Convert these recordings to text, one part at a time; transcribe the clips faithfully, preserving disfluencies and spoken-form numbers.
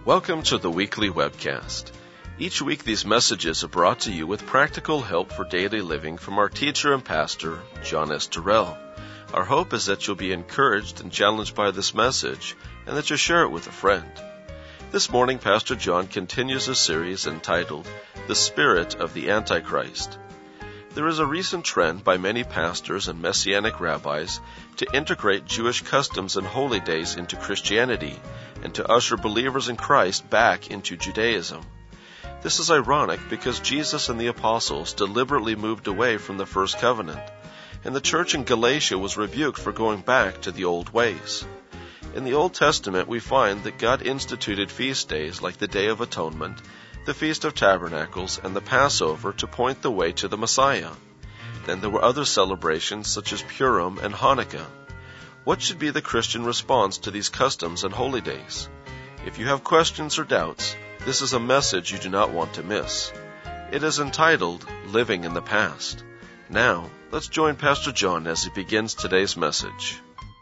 Welcome to the weekly webcast. Each week these messages are brought to you with practical help for daily living from our teacher and pastor, John S. Terrell. Our hope is that you'll be encouraged and challenged by this message and that you'll share it with a friend. This morning, Pastor John continues a series entitled, The Spirit of the Antichrist. There is a recent trend by many pastors and Messianic rabbis to integrate Jewish customs and holy days into Christianity and to usher believers in Christ back into Judaism. This is ironic because Jesus and the apostles deliberately moved away from the first covenant, and the church in Galatia was rebuked for going back to the old ways. In the Old Testament, we find that God instituted feast days like the Day of Atonement, the Feast of Tabernacles, and the Passover to point the way to the Messiah. Then there were other celebrations such as Purim and Hanukkah. What should be the Christian response to these customs and holy days? If you have questions or doubts, this is a message you do not want to miss. It is entitled, Living in the Past. Now, let's join Pastor John as he begins today's message.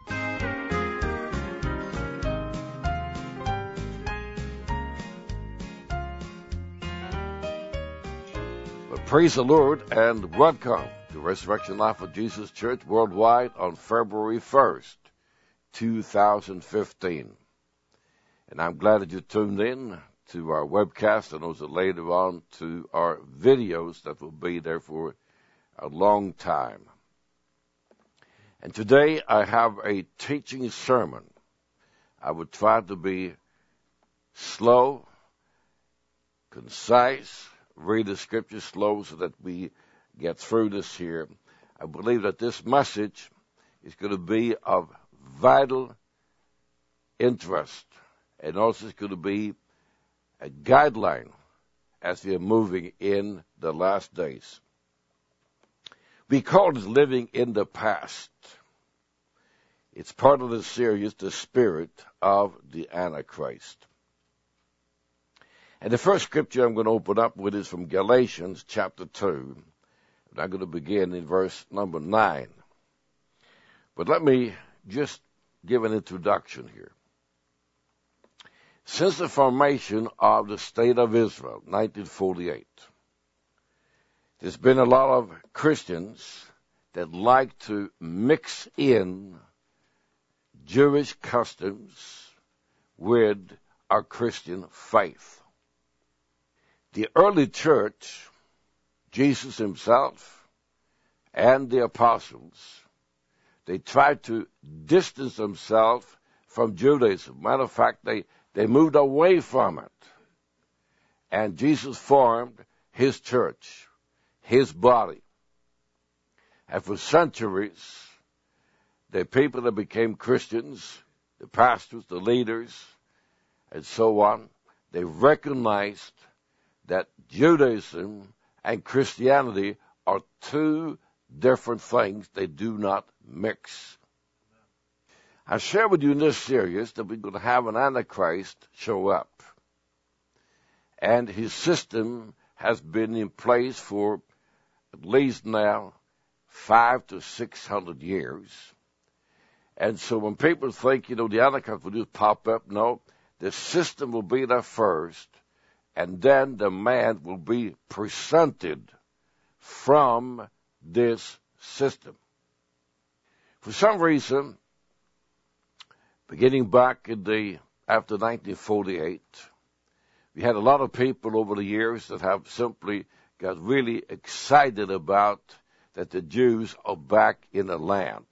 Praise the Lord and welcome to Resurrection Life of Jesus Church Worldwide on February first, two thousand fifteen. And I'm glad that you tuned in to our webcast and also later on to our videos that will be there for a long time. And today I have a teaching sermon. I will try to be slow, concise, read the scripture slow so that we get through this here. I believe that this message is going to be of vital interest and also it's going to be a guideline as we are moving in the last days. We call it living in the past. It's part of the series, The Spirit of the Antichrist. And the first scripture I'm going to open up with is from Galatians chapter two. And I'm going to begin in verse number nine. But let me just give an introduction here. Since the formation of the State of Israel, nineteen forty-eight, there's been a lot of Christians that like to mix in Jewish customs with our Christian faith. The early church, Jesus himself and the apostles, they tried to distance themselves from Judaism. Matter of fact, they, they moved away from it. And Jesus formed his church, his body. And for centuries, the people that became Christians, the pastors, the leaders, and so on, they recognized that Judaism and Christianity are two different things. They do not mix. I share with you in this series that we're going to have an Antichrist show up. And his system has been in place for at least now five to six hundred years. And so when people think, you know, the Antichrist will just pop up, no, the system will be there first. And then the man will be presented from this system. For some reason, beginning back in the after nineteen forty-eight, we had a lot of people over the years that have simply got really excited about that the Jews are back in the land.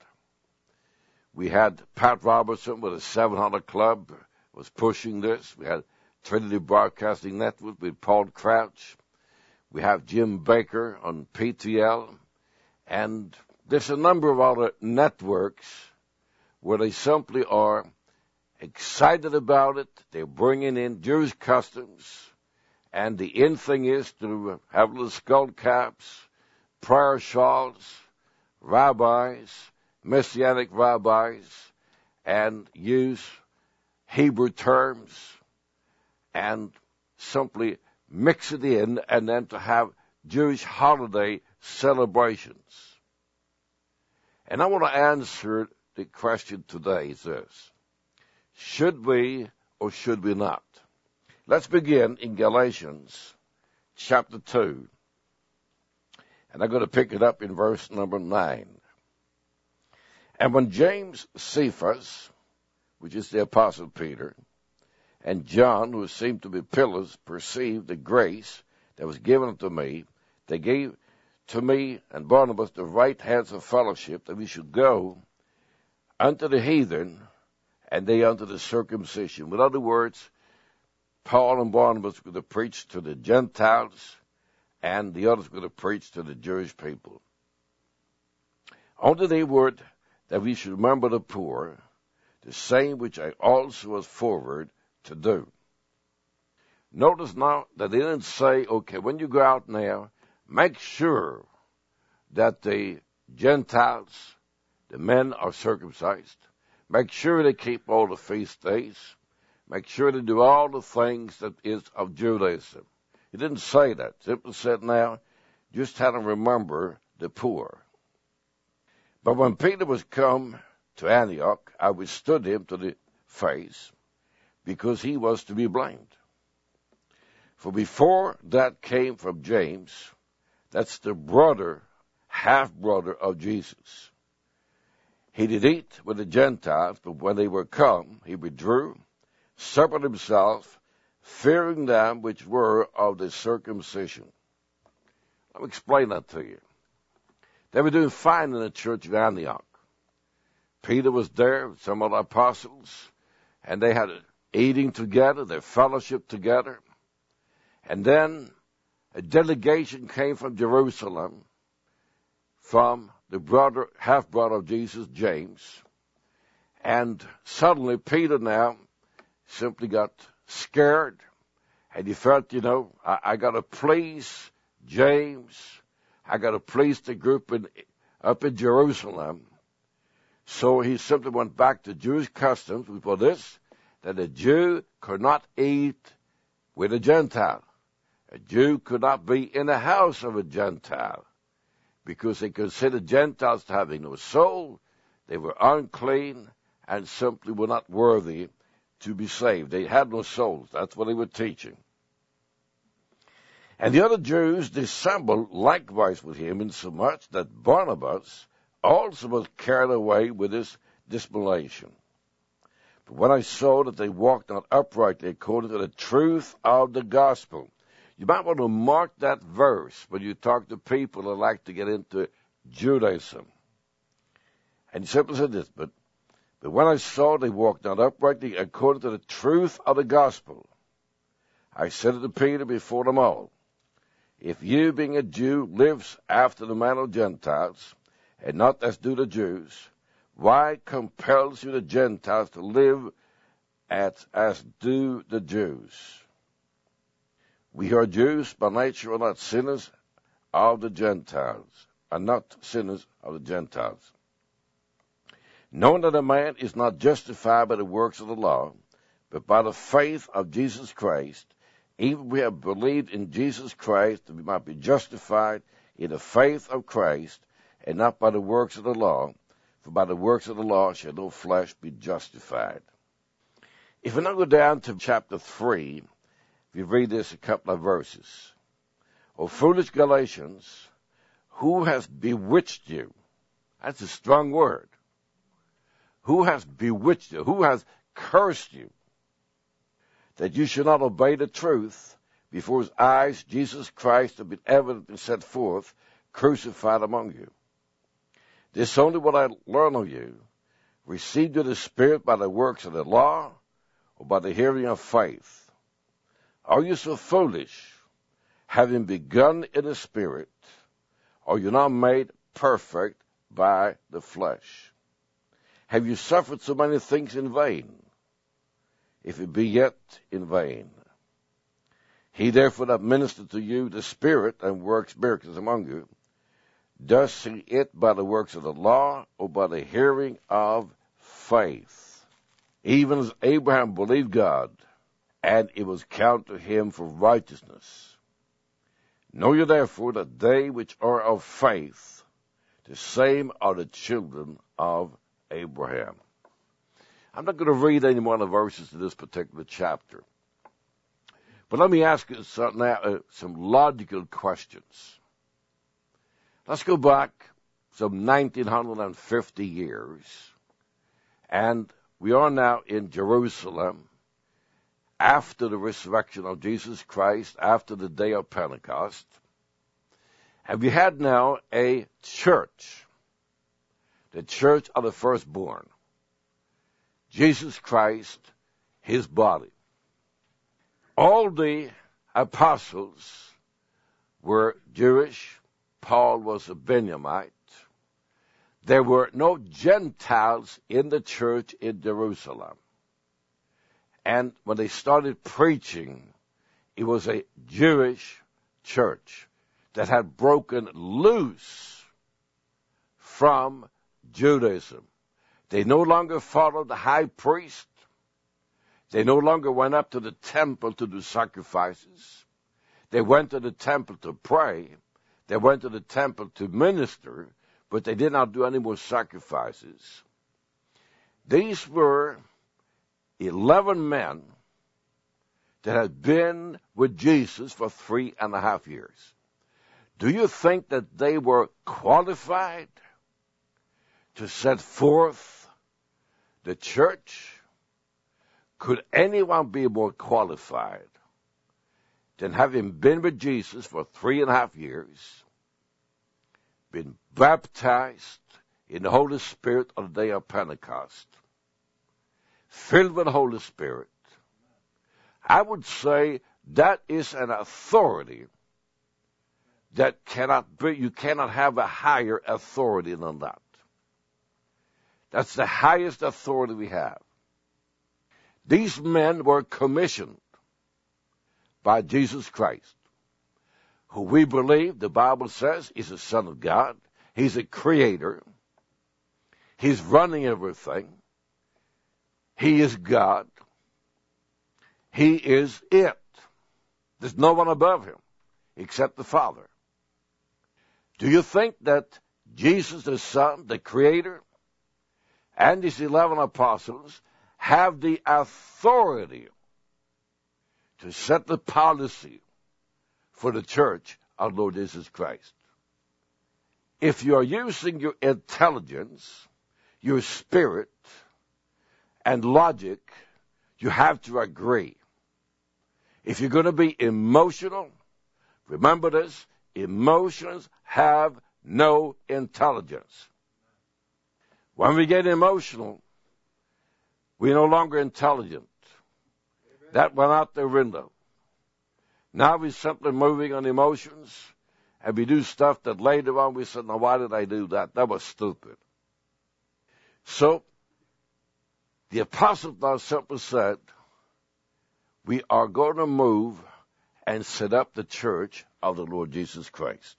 We had Pat Robertson with a seven hundred Club was pushing this. We had Trinity Broadcasting Network with Paul Crouch. We have Jim Baker on P T L. And there's a number of other networks where they simply are excited about it. They're bringing in Jewish customs. And the in thing is to have little skull caps, prayer shawls, rabbis, Messianic rabbis, and use Hebrew terms and simply mix it in, and then to have Jewish holiday celebrations. And I want to answer the question today is this: should we or should we not? Let's begin in Galatians chapter two. And I'm going to pick it up in verse number nine. And when James, Cephas, which is the Apostle Peter, and John, who seemed to be pillars, perceived the grace that was given unto me, they gave to me and Barnabas the right hands of fellowship, that we should go unto the heathen, and they unto the circumcision. In other words, Paul and Barnabas were to preach to the Gentiles, and the others were to preach to the Jewish people. Unto they word that we should remember the poor, the same which I also was forward to do. Notice now that they didn't say, okay, when you go out now, make sure that the Gentiles, the men, are circumcised. Make sure they keep all the feast days. Make sure they do all the things that is of Judaism. He didn't say that. Simply said, now, just have to remember the poor. But when Peter was come to Antioch, I withstood him to the face, because he was to be blamed. For before that came from James, that's the brother, half-brother of Jesus. He did eat with the Gentiles, but when they were come, he withdrew, suffered himself, fearing them which were of the circumcision. Let me explain that to you. They were doing fine in the church of Antioch. Peter was there, some of the apostles, and they had eating together, their fellowship together. And then a delegation came from Jerusalem, from the brother, half-brother of Jesus, James. And suddenly Peter now simply got scared, and he felt, you know, I, I got to please James. I got to please the group in, up in Jerusalem. So he simply went back to Jewish customs before this, that a Jew could not eat with a Gentile. A Jew could not be in the house of a Gentile, because they considered Gentiles to having no soul. They were unclean and simply were not worthy to be saved. They had no souls. That's what they were teaching. And the other Jews dissembled likewise with him, insomuch that Barnabas also was carried away with this dissimulation. But when I saw that they walked not uprightly according to the truth of the gospel. You might want to mark that verse when you talk to people that like to get into Judaism. And he simply said this, but, but when I saw they walked not uprightly according to the truth of the gospel, I said to Peter before them all, if you, being a Jew, lives after the manner of Gentiles, and not as do the Jews, why compels you the Gentiles to live as, as do the Jews? We are Jews by nature, are not sinners of the Gentiles, are not sinners of the Gentiles. Knowing that a man is not justified by the works of the law, but by the faith of Jesus Christ, even we have believed in Jesus Christ, that we might be justified in the faith of Christ, and not by the works of the law, for by the works of the law shall no flesh be justified. If we now go down to chapter three, if you read this a couple of verses. O foolish Galatians, who has bewitched you? That's a strong word. Who has bewitched you? Who has cursed you? That you should not obey the truth, before his eyes Jesus Christ have been evidently set forth, crucified among you. This only what I learn of you, received of the Spirit by the works of the law, or by the hearing of faith? Are you so foolish, having begun in the Spirit, are you not made perfect by the flesh? Have you suffered so many things in vain, if it be yet in vain? He therefore that ministered to you the Spirit and works miracles among you, does he it by the works of the law, or by the hearing of faith? Even as Abraham believed God, and it was counted to him for righteousness. Know you therefore that they which are of faith, the same are the children of Abraham. I'm not going to read any more of the verses in this particular chapter. But let me ask you some, now, uh, some logical questions. Let's go back some nineteen fifty years, and we are now in Jerusalem after the resurrection of Jesus Christ, after the day of Pentecost. And we had now a church, the church of the firstborn, Jesus Christ, his body. All the apostles were Jewish. Paul was a Benjamite. There were no Gentiles in the church in Jerusalem. And when they started preaching, it was a Jewish church that had broken loose from Judaism. They no longer followed the high priest. They no longer went up to the temple to do sacrifices. They went to the temple to pray. They went to the temple to minister, but they did not do any more sacrifices. These were eleven men that had been with Jesus for three and a half years. Do you think that they were qualified to set forth the church? Could anyone be more qualified than having been with Jesus for three and a half years, been baptized in the Holy Spirit on the day of Pentecost, filled with the Holy Spirit? I would say that is an authority that cannot be, you cannot have a higher authority than that. That's the highest authority we have. These men were commissioned by Jesus Christ, who we believe, the Bible says, is the Son of God. He's a creator. He's running everything. He is God. He is it. There's no one above him except the Father. Do you think that Jesus, the Son, the Creator, and his eleven apostles have the authority to set the policy for the church of Lord Jesus Christ? If you are using your intelligence, your spirit, and logic, you have to agree. If you're going to be emotional, remember this, emotions have no intelligence. When we get emotional, we're no longer intelligent. That went out the window. Now we're simply moving on emotions, and we do stuff that later on we said, now why did I do that? That was stupid. So, the apostles now simply said, we are going to move and set up the church of the Lord Jesus Christ.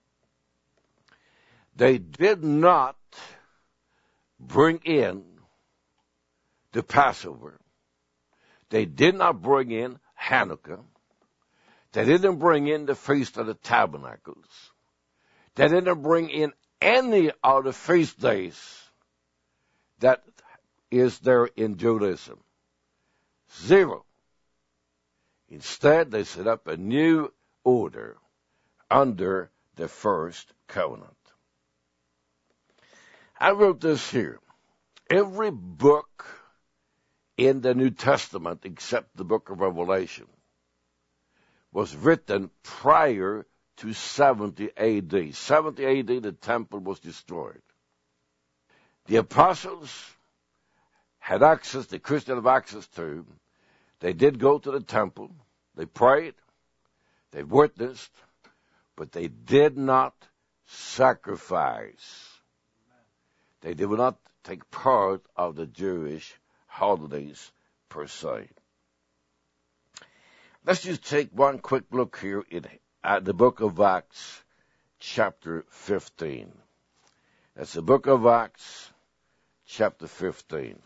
They did not bring in the Passover. They did not bring in Hanukkah. They didn't bring in the Feast of the Tabernacles. They didn't bring in any of the feast days that is there in Judaism. Zero. Instead, they set up a new order under the first covenant. I wrote this here. Every book in the New Testament, except the book of Revelation, was written prior to seventy A D. seventy A D, the temple was destroyed. The apostles had access, the Christians had access to. They did go to the temple. They prayed. They witnessed. But they did not sacrifice. They did not take part of the Jewish holidays per se. Let's just take one quick look here at the book of Acts, chapter fifteen. That's the book of Acts, chapter fifteen.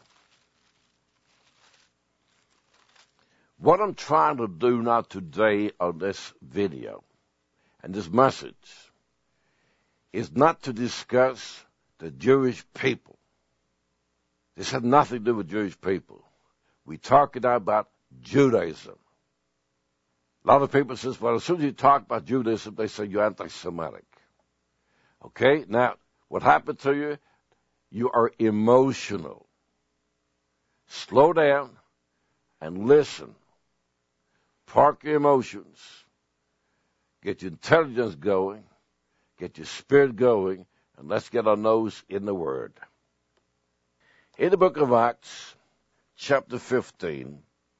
What I'm trying to do now today on this video and this message is not to discuss the Jewish people. This has nothing to do with Jewish people. We're talking about Judaism. A lot of people says, well, as soon as you talk about Judaism, they say you're anti-Semitic. Okay? Now, what happened to you? You are emotional. Slow down and listen. Park your emotions. Get your intelligence going. Get your spirit going. And let's get our nose in the Word. In the book of Acts, chapter fifteen,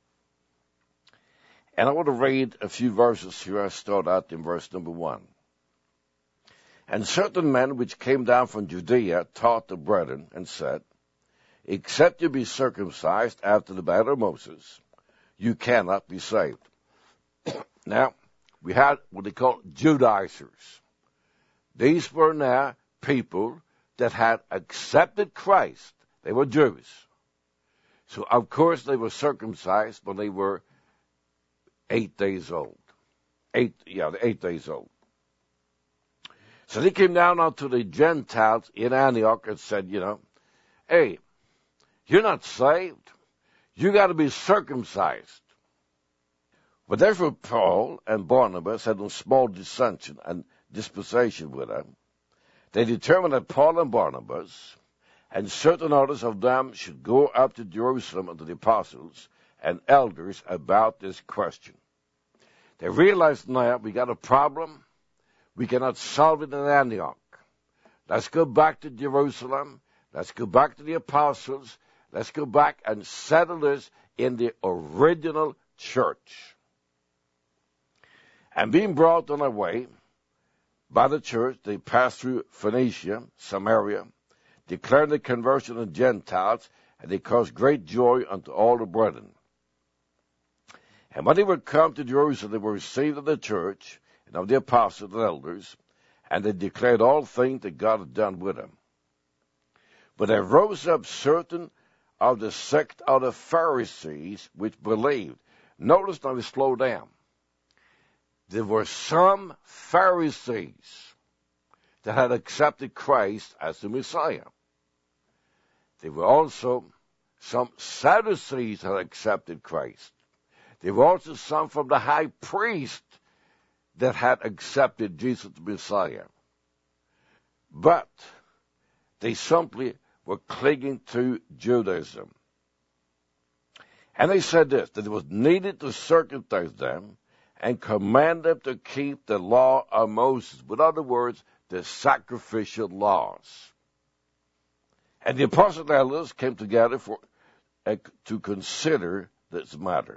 and I want to read a few verses here. I start out in verse number one. And certain men which came down from Judea taught the brethren and said, except you be circumcised after the manner of Moses, you cannot be saved. Now, we had what they call Judaizers. These were now people that had accepted Christ. They were Jews. So, of course, they were circumcised when they were eight days old. Eight, yeah, eight days old. So they came down unto the Gentiles in Antioch and said, you know, hey, you're not saved. You got to be circumcised. But therefore Paul and Barnabas had a small dissension and disputation with them. They determined that Paul and Barnabas and certain others of them should go up to Jerusalem unto the apostles and elders about this question. They realized now we got a problem. We cannot solve it in Antioch. Let's go back to Jerusalem. Let's go back to the apostles. Let's go back and settle this in the original church. And being brought on their way by the church, they passed through Phoenicia, Samaria, declaring the conversion of Gentiles, and they caused great joy unto all the brethren. And when they were come to Jerusalem, they were received of the church and of the apostles and elders, and they declared all things that God had done with them. But there rose up certain of the sect of the Pharisees which believed. Notice now we slow down. There were some Pharisees that had accepted Christ as the Messiah. There were also some Sadducees that had accepted Christ. There were also some from the high priest that had accepted Jesus the Messiah. But they simply were clinging to Judaism. And they said this, that it was needed to circumcise them and command them to keep the law of Moses. In other words, the sacrificial laws. And the apostle elders came together for uh, to consider this matter.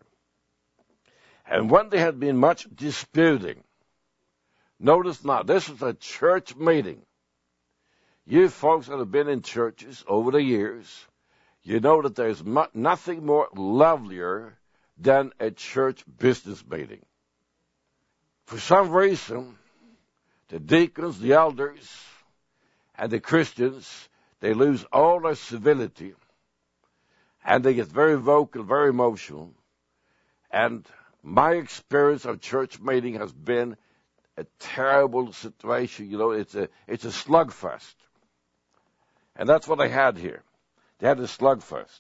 And when there had been much disputing, notice now, this is a church meeting. You folks that have been in churches over the years, you know that there's mo- nothing more lovelier than a church business meeting. For some reason, the deacons, the elders, and the Christians, they lose all their civility, and they get very vocal, very emotional. And my experience of church meeting has been a terrible situation. You know, it's a it's a slugfest. And that's what they had here. They had a slugfest.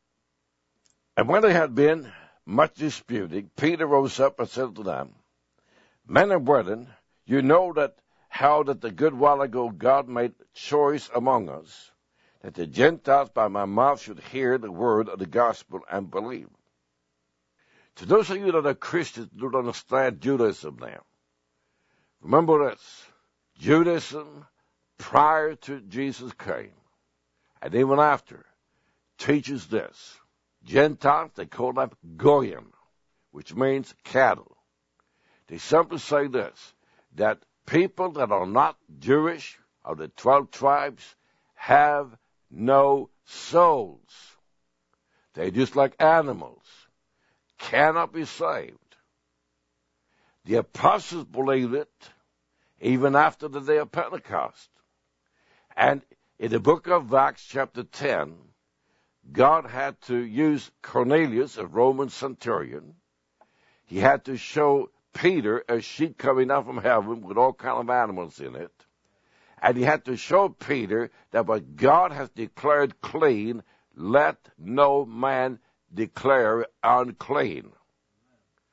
And when there had been much disputing, Peter rose up and said to them, Men and brethren, you know that how that a good while ago God made choice among us, that the Gentiles by my mouth should hear the word of the gospel and believe. To those of you that are Christians who don't understand Judaism now, remember this, Judaism prior to Jesus came, and even after, teaches this. Gentiles, they call them Goyim, which means cattle. They simply say this, that people that are not Jewish, of the twelve tribes, have no souls. They're just like animals, cannot be saved. The apostles believed it even after the day of Pentecost. And in the book of Acts chapter ten, God had to use Cornelius, a Roman centurion. He had to show Peter a sheet coming down from heaven with all kinds of animals in it. And he had to show Peter that what God has declared clean, let no man declare unclean.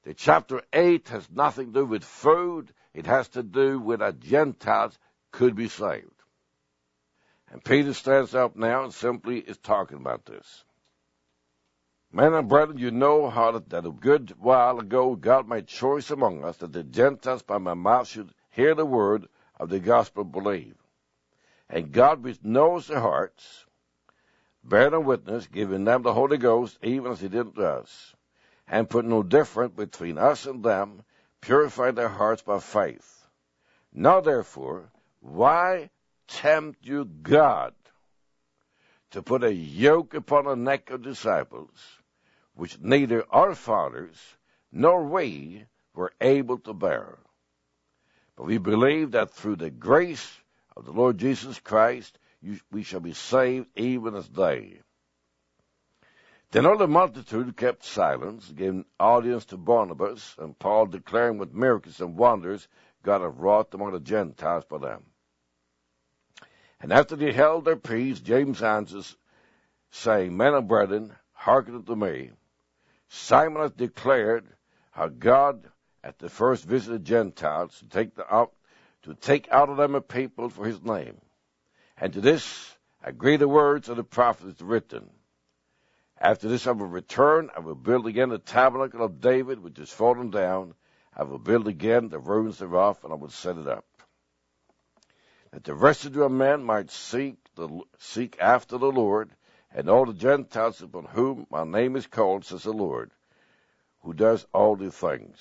The chapter eight has nothing to do with food. It has to do with that Gentiles could be saved. And Peter stands up now and simply is talking about this. Men and brethren, you know how that, that a good while ago God made choice among us that the Gentiles by my mouth should hear the word of the gospel believe. And God, which knows their hearts, bear them witness, giving them the Holy Ghost, even as he did to us, and put no difference between us and them, purify their hearts by faith. Now therefore, why tempt you God to put a yoke upon the neck of disciples, which neither our fathers nor we were able to bear? But we believe that through the grace of the Lord Jesus Christ, you, we shall be saved even as they. Then all the multitude kept silence, giving audience to Barnabas and Paul, declaring with miracles and wonders God had wrought among the Gentiles by them. And after they held their peace, James answers, saying, Men and brethren, hearken unto me. Simon has declared how God at the first visited Gentiles to take, the out, to take out of them a people for his name. And to this agree the words of the prophets written. After this I will return, I will build again the tabernacle of David, which is fallen down. I will build again the ruins thereof, and I will set it up. That the residue of men might seek, the, seek after the Lord, and all the Gentiles upon whom my name is called, says the Lord, who does all these things.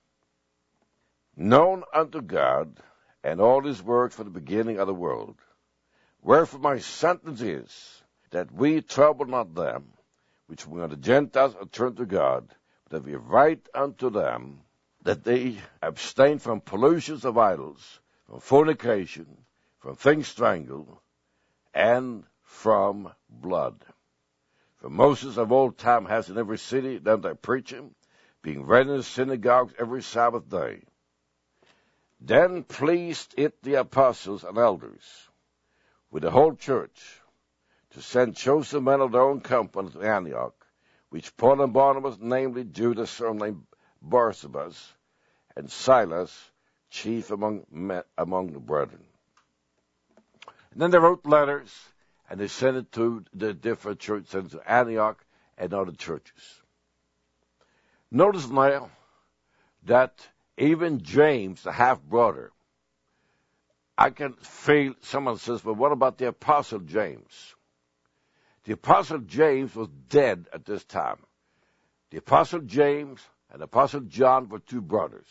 Known unto God, and all his works from the beginning of the world. Wherefore my sentence is, that we trouble not them, which when the Gentiles are turned to God, but that we write unto them, that they abstain from pollutions of idols, from fornication, from things strangled, and from blood. For Moses of old time has in every city them that preach him, being read in the synagogues every Sabbath day. Then pleased it the apostles and elders, with the whole church, to send chosen men of their own company to Antioch, which Paul and Barnabas, namely Judas, surnamed Barsabas, and Silas, chief among men, among the brethren. And then they wrote letters, and they sent it to the different churches, sent it to Antioch and other churches. Notice now that even James, the half-brother, I can feel, someone says, but what about the Apostle James? The Apostle James was dead at this time. The Apostle James and the Apostle John were two brothers.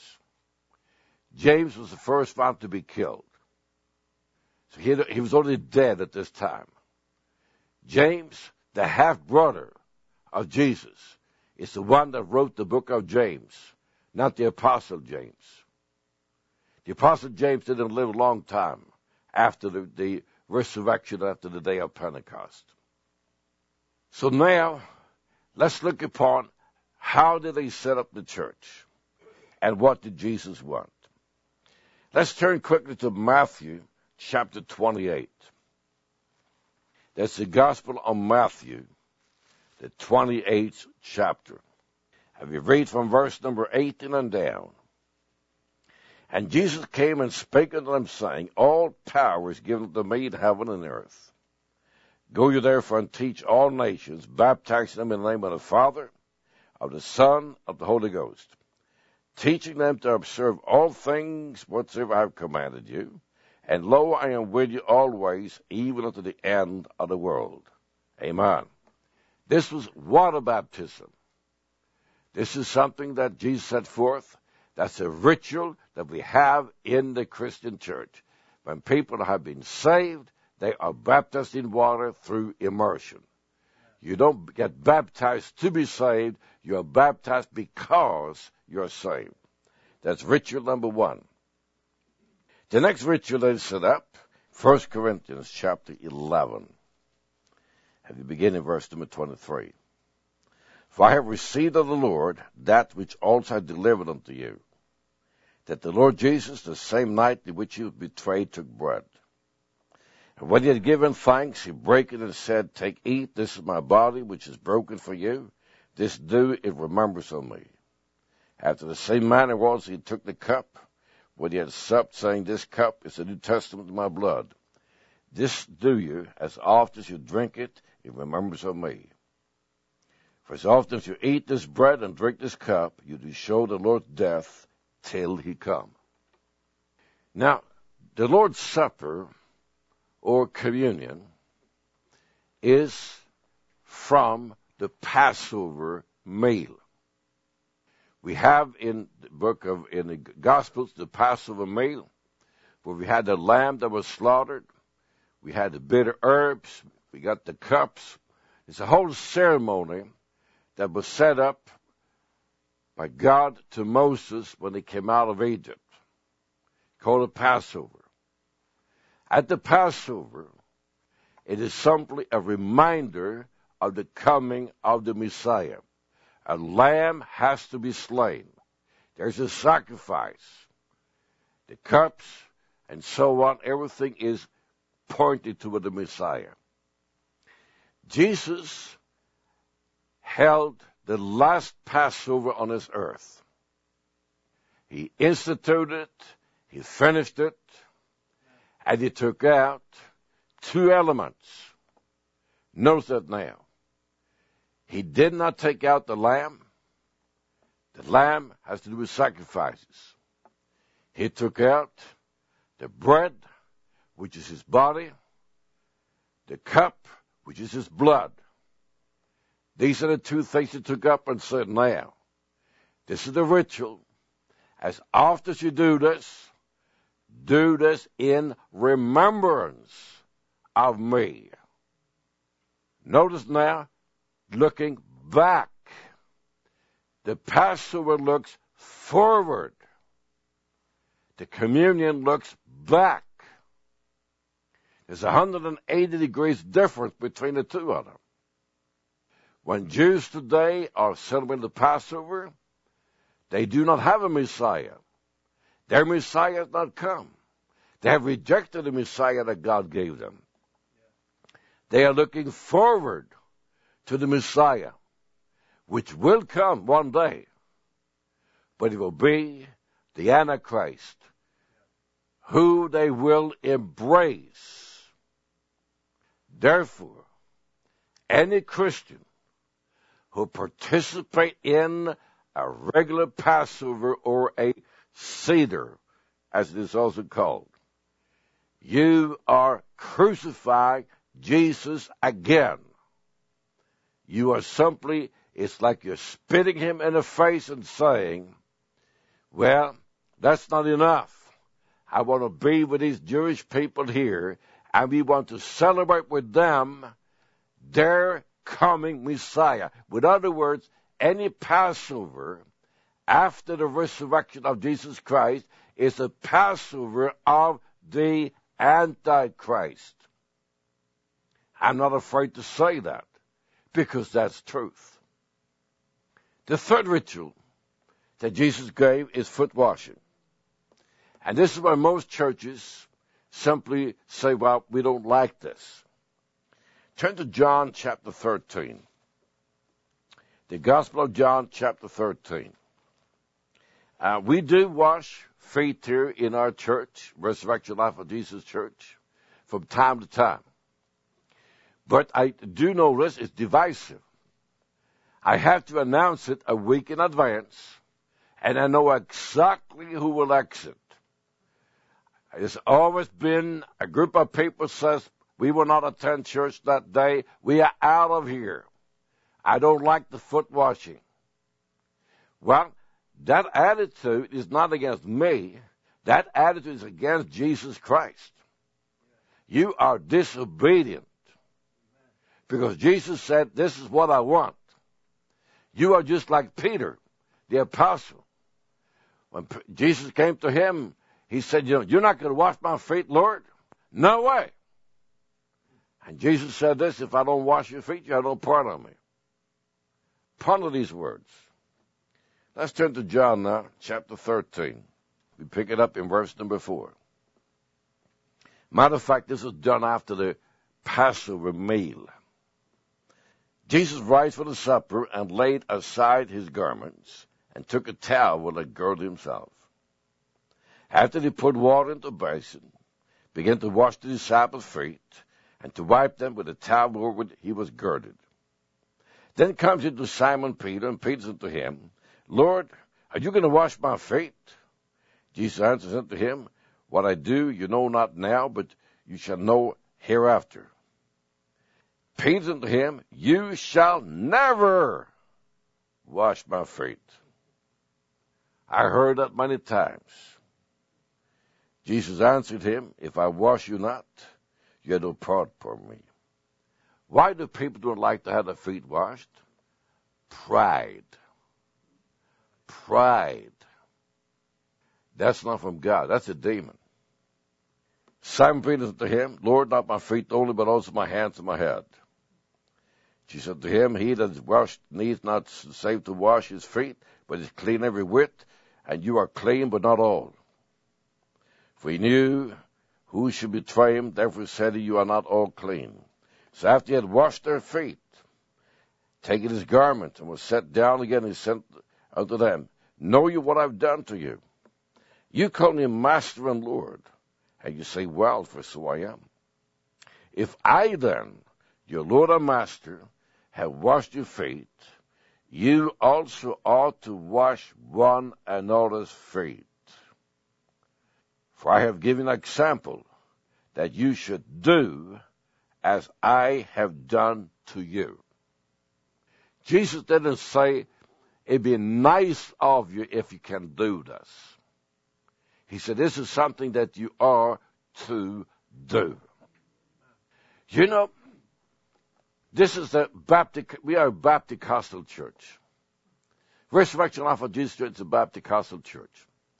James was the first one to be killed. So he, he was already dead at this time. James, the half-brother of Jesus, is the one that wrote the book of James, not the Apostle James. The Apostle James didn't live a long time after the, the resurrection, after the day of Pentecost. So now, let's look upon how did they set up the church and what did Jesus want. Let's turn quickly to Matthew chapter twenty-eight. That's the Gospel of Matthew, the twenty-eighth chapter. And we read from verse number eighteen and down. And Jesus came and spake unto them, saying, All power is given to me in heaven and earth. Go you therefore and teach all nations, baptizing them in the name of the Father, of the Son, of the Holy Ghost, teaching them to observe all things whatsoever I have commanded you. And lo, I am with you always, even unto the end of the world. Amen. This was water baptism. This is something that Jesus set forth. That's a ritual that we have in the Christian church. When people have been saved, they are baptized in water through immersion. You don't get baptized to be saved. You are baptized because you're saved. That's ritual number one. The next ritual is set up, First Corinthians chapter eleven. And we begin in verse number twenty-three. For I have received of the Lord that which also I delivered unto you, that the Lord Jesus, the same night in which he was betrayed, took bread. And when he had given thanks, he brake it and said, Take, eat, this is my body, which is broken for you. This do in remembrance of me. After the same manner was he took the cup when he had supped, saying, This cup is the New Testament of my blood. This do you as often as you drink it in remembrance of me. For as often as you eat this bread and drink this cup, you do show the Lord's death till he come. Now, the Lord's Supper, or communion, is from the Passover meal. We have in the book of, in the Gospels, the Passover meal, where we had the lamb that was slaughtered, we had the bitter herbs, we got the cups. It's a whole ceremony that was set up by God to Moses when he came out of Egypt, called the Passover. At the Passover, it is simply a reminder of the coming of the Messiah. A lamb has to be slain. There's a sacrifice. The cups and so on, everything is pointed toward the Messiah. Jesus held the last Passover on this earth. He instituted it, he finished it, and he took out two elements. Notice that now. He did not take out the lamb. The lamb has to do with sacrifices. He took out the bread, which is his body, the cup, which is his blood. These are the two things he took up and said, now, this is the ritual. As often as you do this, do this in remembrance of me. Notice now, looking back. The Passover looks forward. The communion looks back. There's a one hundred eighty degrees difference between the two of them. When Jews today are celebrating the Passover, they do not have a Messiah. Their Messiah has not come. They have rejected the Messiah that God gave them. They are looking forward to the Messiah, which will come one day. But it will be the Antichrist, who they will embrace. Therefore, any Christian who participate in a regular Passover or a Seder, as it is also called, you are crucifying Jesus again. You are simply, it's like you're spitting him in the face and saying, well, that's not enough. I want to be with these Jewish people here, and we want to celebrate with them their coming Messiah. With other words, any Passover after the resurrection of Jesus Christ is a Passover of the Antichrist. I'm not afraid to say that, because that's truth. The third ritual that Jesus gave is foot washing. And this is why most churches simply say, well, we don't like this. Turn to John chapter thirteen. The Gospel of John chapter thirteen. Uh, we do wash feet here in our church, Resurrection Life of Jesus Church, from time to time. But I do notice it's divisive. I have to announce it a week in advance, and I know exactly who will exit. There's always been a group of people says, we will not attend church that day. We are out of here. I don't like the foot washing. Well, that attitude is not against me. That attitude is against Jesus Christ. You are disobedient. Because Jesus said, this is what I want. You are just like Peter, the apostle. When P- Jesus came to him, he said, you know, you're not going to wash my feet, Lord? No way. And Jesus said this, if I don't wash your feet, you have no part of me. Ponder these words. Let's turn to John now, chapter thirteen. We pick it up in verse number four. Matter of fact, this was done after the Passover meal. Jesus rise for the supper and laid aside his garments and took a towel and girded himself. After he put water into a basin, began to wash the disciples' feet, and to wipe them with a towel over which he was girded. Then comes into Simon Peter, and Peter said to him, Lord, are you going to wash my feet? Jesus answered unto him, What I do you know not now, but you shall know hereafter. Peter said unto him, You shall never wash my feet. I heard that many times. Jesus answered him, If I wash you not, you have no part for me. Why do people don't like to have their feet washed? Pride. Pride. That's not from God. That's a demon. Simon Peter said to him, Lord, not my feet only, but also my hands and my head. She said to him, He that is washed needs not save to wash his feet, but is clean every whit, and you are clean, but not all. For he knew who should betray him, therefore said he, You are not all clean. So after he had washed their feet, taken his garment, and was set down again, he said unto them, Know you what I've done to you? You call me Master and Lord, and you say, Well, for so I am. If I then, your Lord and Master, have washed your feet, you also ought to wash one another's feet. For I have given an example that you should do as I have done to you. Jesus didn't say, It'd be nice of you if you can do this. He said, This is something that you are to do. You know, this is the Baptist, we are a Baptist Costal church. Resurrection Life of Jesus Church is a Baptist Costal church.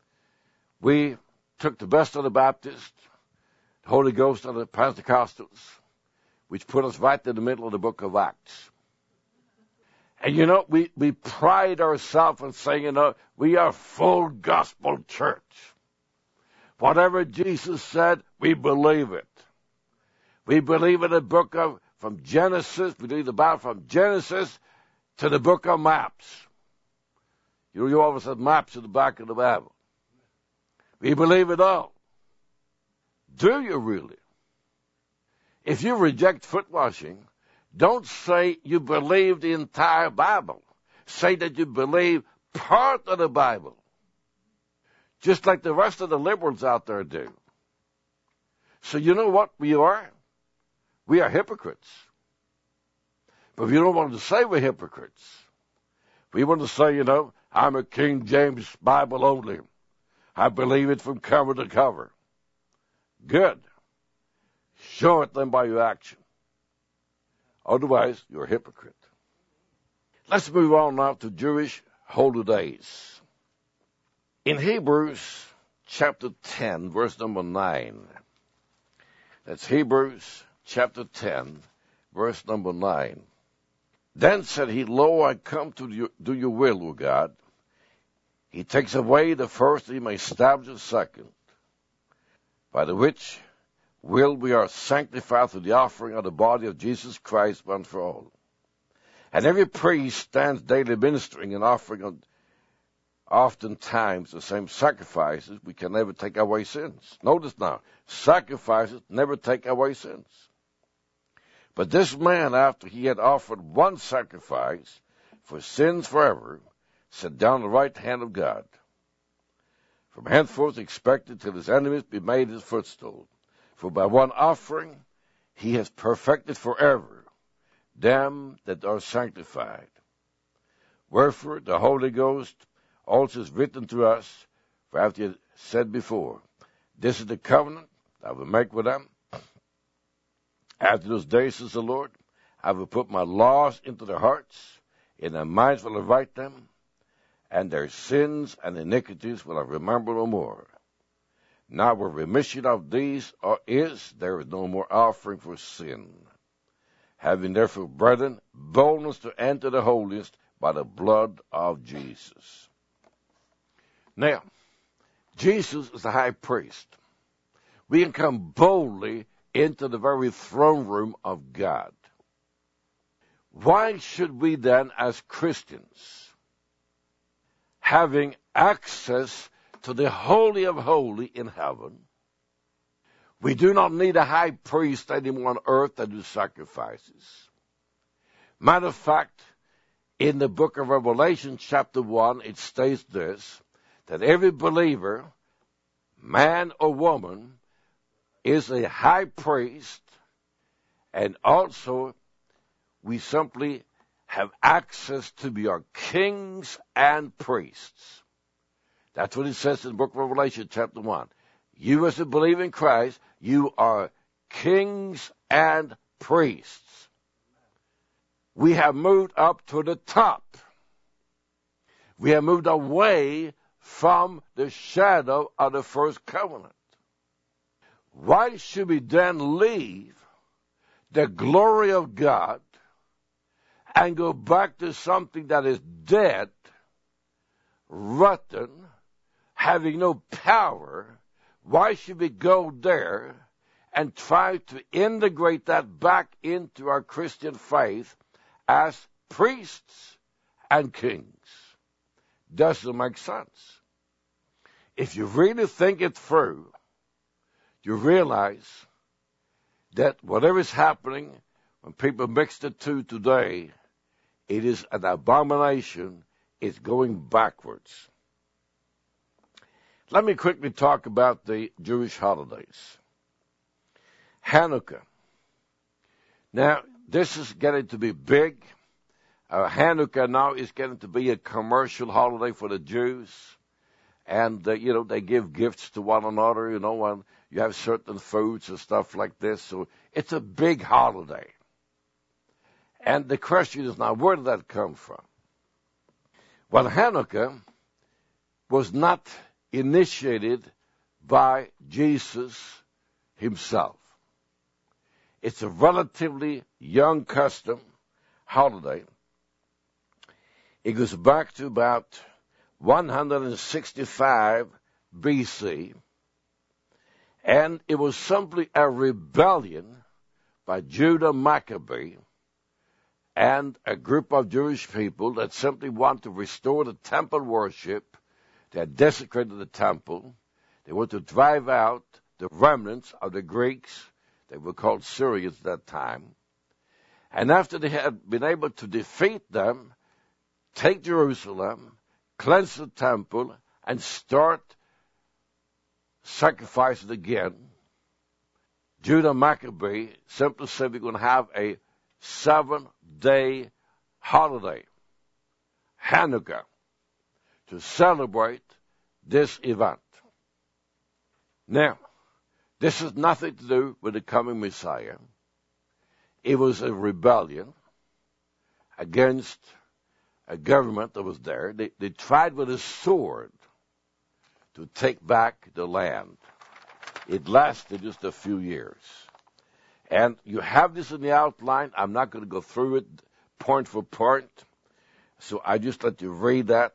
We took the best of the Baptists, the Holy Ghost of the Pentecostals, which put us right in the middle of the book of Acts. And you know, we, we pride ourselves in saying, you know, we are full gospel church. Whatever Jesus said, we believe it. We believe in the book of, from Genesis, we believe the Bible from Genesis to the book of maps. You know, you always have maps at the back of the Bible. We believe it all. Do you really? If you reject foot washing, don't say you believe the entire Bible. Say that you believe part of the Bible. Just like the rest of the liberals out there do. So you know what we are? We are hypocrites. But we don't want to say we're hypocrites. We want to say, you know, I'm a King James Bible only. I believe it from cover to cover. Good. Show it then by your action. Otherwise, you're a hypocrite. Let's move on now to Jewish holy days. In Hebrews chapter ten, verse number nine. That's Hebrews chapter ten, verse number nine. Then said he, Lo, I come to do your will, O God. He takes away the first, that he may establish the second, by the which will we are sanctified through the offering of the body of Jesus Christ once for all. And every priest stands daily ministering and offering on oftentimes the same sacrifices. We can never take away sins. Notice now, sacrifices never take away sins. But this man, after he had offered one sacrifice for sins forever, sat down on the right hand of God. From henceforth expected till his enemies be made his footstool. For by one offering he has perfected forever them that are sanctified. Wherefore the Holy Ghost also is written to us, for after he had said before, This is the covenant I will make with them. After those days, says the Lord, I will put my laws into their hearts, in their minds will I write them, and their sins and iniquities will I remember no more. Now where remission of these is, there is no more offering for sin. Having therefore, brethren, boldness to enter the holiest by the blood of Jesus. Now, Jesus is the high priest. We can come boldly into the very throne room of God. Why should we then, as Christians, having access to the Holy of Holies in heaven. We do not need a high priest anymore on earth that do sacrifices. Matter of fact, in the book of Revelation, chapter one, it states this, that every believer, man or woman, is a high priest, and also we simply have access to be our kings and priests. That's what it says in the book of Revelation, chapter one. You as a believer in Christ, you are kings and priests. We have moved up to the top. We have moved away from the shadow of the first covenant. Why should we then leave the glory of God and go back to something that is dead, rotten, having no power? Why should we go there and try to integrate that back into our Christian faith as priests and kings? Doesn't make sense. If you really think it through, you realize that whatever is happening when people mix the two today, it is an abomination. It's going backwards. Let me quickly talk about the Jewish holidays. Hanukkah. Now, this is getting to be big. Uh, Hanukkah now is getting to be a commercial holiday for the Jews. And, uh, you know, they give gifts to one another, you know, and you have certain foods and stuff like this. So it's a big holiday. And the question is now, where did that come from? Well, Hanukkah was not initiated by Jesus himself. It's a relatively young custom, holiday. It goes back to about one hundred sixty-five B C, and it was simply a rebellion by Judah Maccabee and a group of Jewish people that simply want to restore the temple worship. They had desecrated the temple. They want to drive out the remnants of the Greeks. They were called Syrians at that time. And after they had been able to defeat them, take Jerusalem, cleanse the temple, and start sacrificing again, Judah Maccabee simply said, we're going to have a seven-day holiday, Hanukkah, to celebrate this event. Now, this has nothing to do with the coming Messiah. It was a rebellion against a government that was there. They, they tried with a sword to take back the land. It lasted just a few years. And you have this in the outline. I'm not going to go through it point for point. So I just let you read that.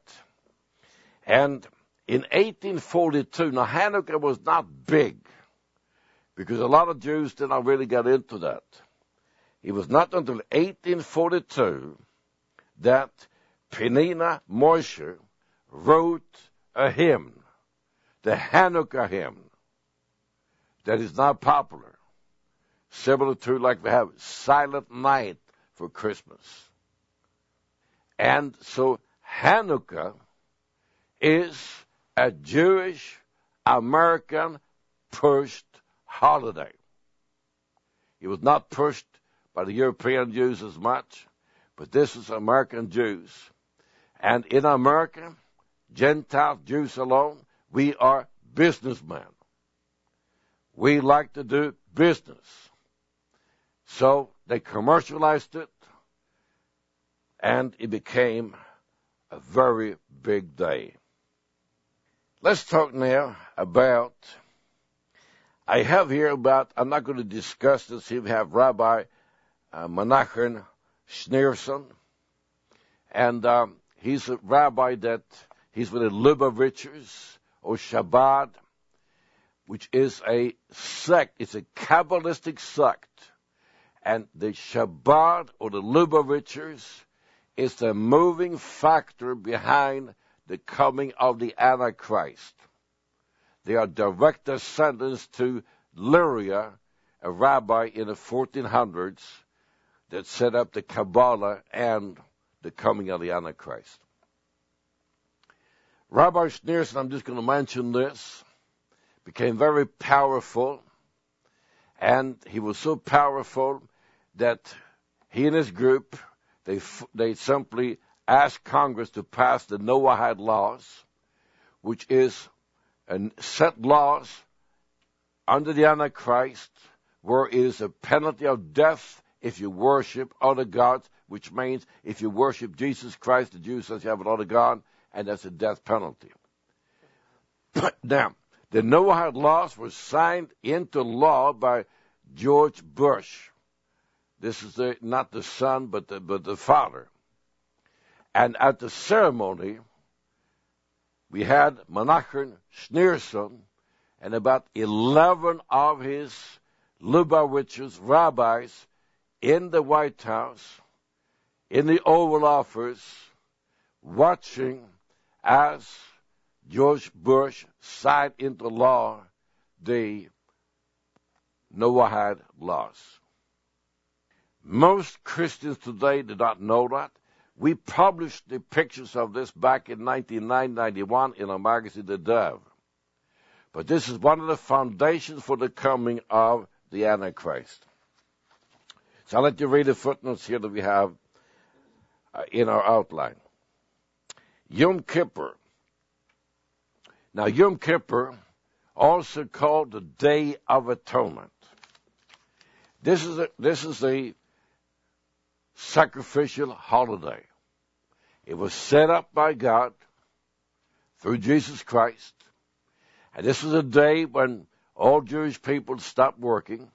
And in eighteen forty-two, now Hanukkah was not big because a lot of Jews did not really get into that. It was not until eighteen forty-two that Penina Moshe wrote a hymn, the Hanukkah hymn, that is now popular, similar to like we have Silent Night for Christmas. And so Hanukkah is a Jewish American pushed holiday. It was not pushed by the European Jews as much, but this is American Jews. And in America, Gentile Jews alone, we are businessmen. We like to do business. So they commercialized it, and it became a very big day. Let's talk now about, I have here about, I'm not going to discuss this, we have Rabbi uh, Menachem Schneerson, and um, he's a rabbi that, he's with the Lubavitchers, or Chabad, which is a sect, it's a Kabbalistic sect, and the Chabad, or the Lubavitchers, is the moving factor behind the coming of the Antichrist. They are direct descendants to Luria, a rabbi in the fourteen hundreds that set up the Kabbalah and the coming of the Antichrist. Rabbi Schneerson, I'm just going to mention this, became very powerful, and he was so powerful that he and his group, they they simply asked Congress to pass the Noahide laws, which is a set laws under the Antichrist, where it is a penalty of death if you worship other gods, which means if you worship Jesus Christ, the Jews says you have another God, and that's a death penalty. Now, the Noahide laws were signed into law by George Bush. This is the, not the son, but the, but the father. And at the ceremony, we had Menachem Schneerson and about eleven of his Lubavitchers, rabbis, in the White House, in the Oval Office, watching as George Bush signed into law the Noahide laws. Most Christians today do not know that. We published the pictures of this back in nineteen ninety-one in our magazine, The Dove. But this is one of the foundations for the coming of the Antichrist. So I'll let you read the footnotes here that we have uh, in our outline. Yom Kippur. Now, Yom Kippur, also called the Day of Atonement. This is a, this is a sacrificial holiday. It was set up by God through Jesus Christ. And this was a day when all Jewish people stopped working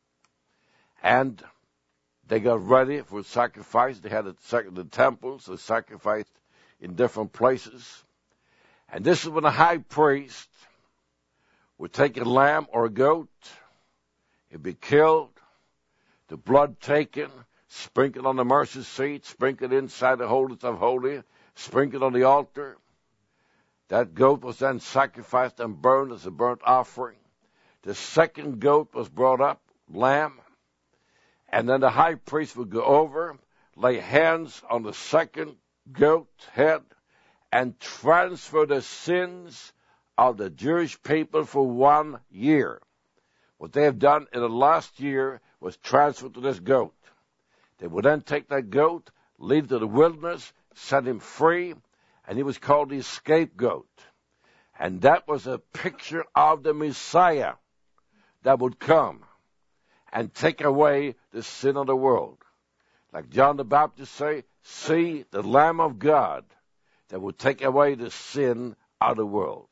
and they got ready for sacrifice. They had the, the temples, they sacrificed in different places. And this is when the high priest would take a lamb or a goat, it'd be killed, the blood taken, sprinkled on the mercy seat, sprinkled inside the holiest of holies, sprinkled on the altar. That goat was then sacrificed and burned as a burnt offering. The second goat was brought up, lamb, and then the high priest would go over, lay hands on the second goat head, and transfer the sins of the Jewish people for one year. What they have done in the last year was transfer to this goat. They would then take that goat, lead it to the wilderness, set him free, and he was called the scapegoat. And that was a picture of the Messiah that would come and take away the sin of the world. Like John the Baptist say, see the Lamb of God that will take away the sin of the world.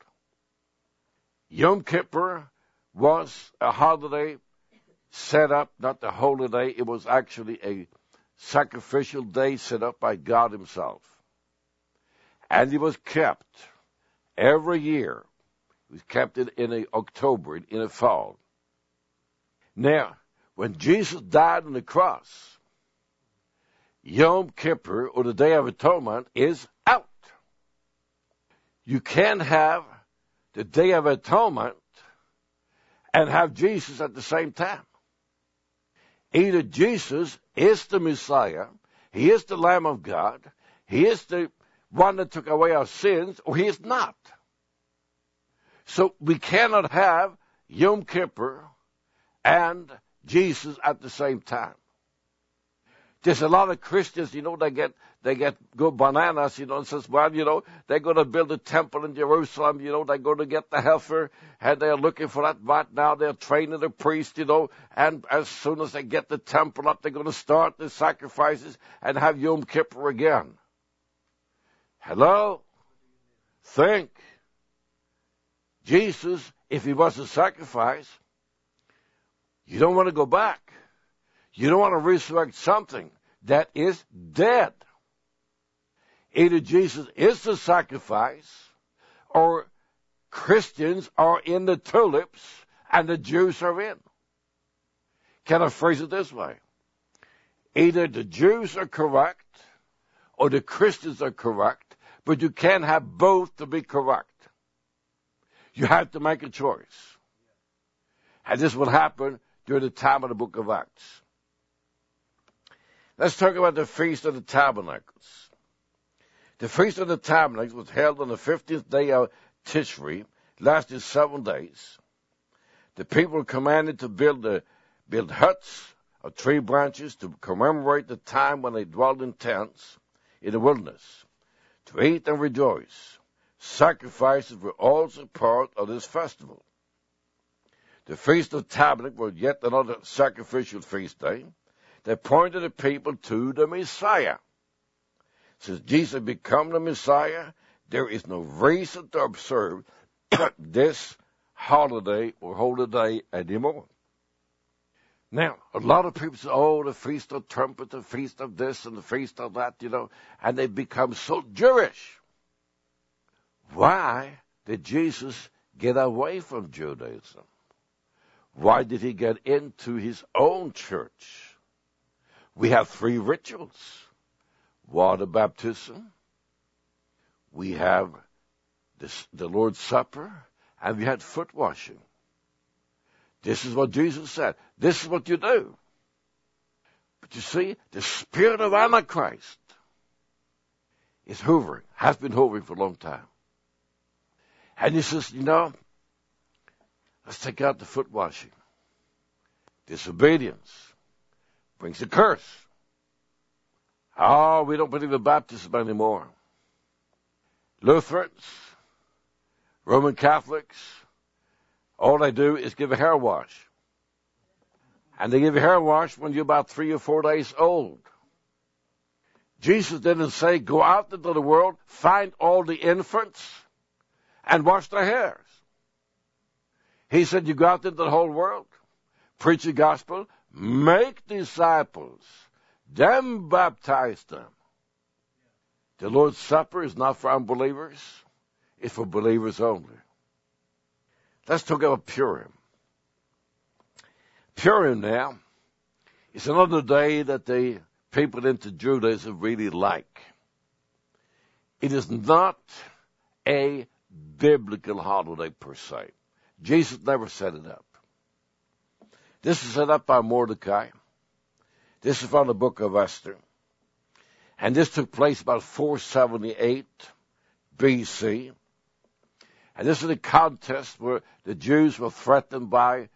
Yom Kippur was a holiday set up, not the holy day, it was actually a sacrificial day set up by God himself. And it was kept every year. It was kept in, in a October, in a fall. Now, when Jesus died on the cross, Yom Kippur, or the Day of Atonement, is out. You can't have the Day of Atonement and have Jesus at the same time. Either Jesus is the Messiah, he is the Lamb of God, he is the one that took away our sins, or he is not. So we cannot have Yom Kippur and Jesus at the same time. There's a lot of Christians, you know, they get they get go bananas, you know, and says, well, you know, they're going to build a temple in Jerusalem, you know, they're going to get the heifer, and they're looking for that. But now they're training the priest, you know, and as soon as they get the temple up, they're going to start the sacrifices and have Yom Kippur again. Hello? Think. Jesus, if he was a sacrifice, you don't want to go back. You don't want to resurrect something that is dead. Either Jesus is the sacrifice, or Christians are in the tulips and the Jews are in. Can I phrase it this way? Either the Jews are correct or the Christians are correct, But you can't have both to be correct. You have to make a choice. And this will happen during the time of the book of Acts. Let's talk about the Feast of the Tabernacles. The Feast of the Tabernacles was held on the fifteenth day of Tishri, lasted seven days. The people were commanded to build, the, build huts of tree branches to commemorate the time when they dwelled in tents in the wilderness, to eat and rejoice. Sacrifices were also part of this festival. The Feast of Tabernacles was yet another sacrificial feast day that pointed the people to the Messiah. Since Jesus had become the Messiah, there is no reason to observe this holiday or holy day anymore. Now, a lot of people say, oh, the Feast of Trumpets, the Feast of this and the Feast of that, you know, and they become so Jewish. Why did Jesus get away from Judaism? Why did he get into his own church? We have three rituals. Water baptism. We have this, the Lord's Supper. And we had foot washing. This is what Jesus said. This is what you do. But you see, the spirit of Antichrist is hovering, has been hovering for a long time. And he says, you know, let's take out the foot washing. Disobedience brings a curse. Oh, we don't believe in baptism anymore. Lutherans, Roman Catholics, all they do is give a hair wash. And they give a hair wash when you're about three or four days old. Jesus didn't say, go out into the world, find all the infants, and wash their hairs. He said, you go out into the whole world, preach the gospel, make disciples, then baptize them. The Lord's Supper is not for unbelievers, it's for believers only. Let's talk about Purim. Purim now is another day that the people into Judaism really like. It is not a biblical holiday per se. Jesus never set it up. This is set up by Mordecai. This is from the book of Esther. And this took place about four seventy-eight B C. And this is a contest where the Jews were threatened by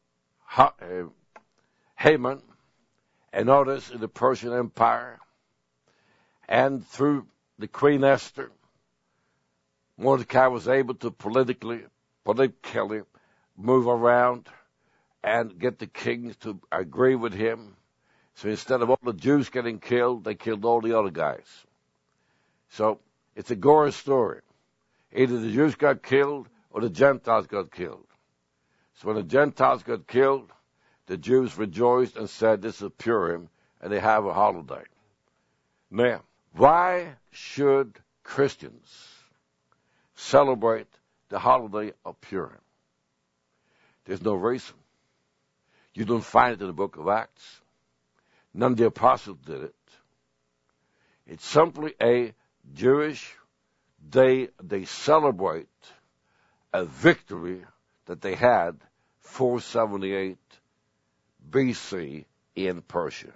Haman and others in the Persian Empire. And through the Queen Esther, Mordecai was able to politically, politically move around and get the kings to agree with him. So instead of all the Jews getting killed, they killed all the other guys. So it's a gory story. Either the Jews got killed or the Gentiles got killed. So when the Gentiles got killed, the Jews rejoiced and said, this is Purim, and they have a holiday. Now, why should Christians celebrate the holiday of Purim? There's no reason. You don't find it in the book of Acts. None of the apostles did it. It's simply a Jewish day. They celebrate a victory that they had four seventy-eight B C in Persia.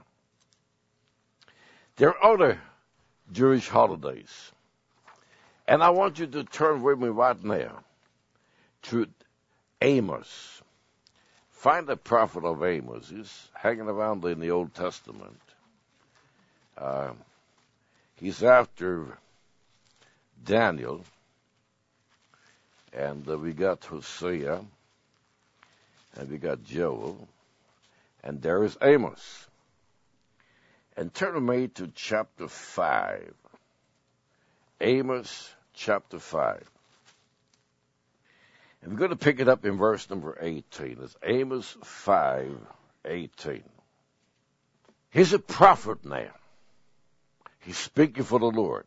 There are other Jewish holidays. And I want you to turn with me right now to Amos. Find the prophet of Amos. He's hanging around in the Old Testament. Uh, he's after Daniel. And uh, we got Hosea. And we got Joel. And there is Amos. And turn with me to chapter five. Amos chapter five. And we're going to pick it up in verse number eighteen. It's Amos five eighteen. He's a prophet now. He's speaking for the Lord.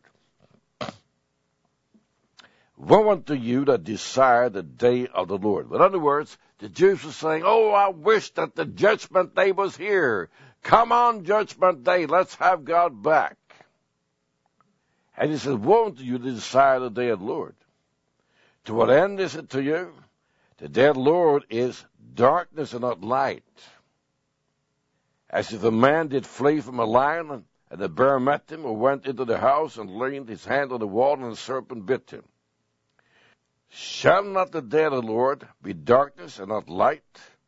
Woe unto you that desire the day of the Lord. In other words, the Jews were saying, oh, I wish that the judgment day was here. Come on, judgment day. Let's have God back. And he says, woe unto you that desire the day of the Lord. To what end is it to you? The day of the Lord is darkness and not light. As if a man did flee from a lion, and, and the bear met him, or went into the house and leaned his hand on the wall, and the serpent bit him. Shall not the day of the Lord be darkness and not light,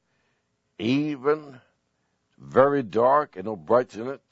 even very dark and no bright in it?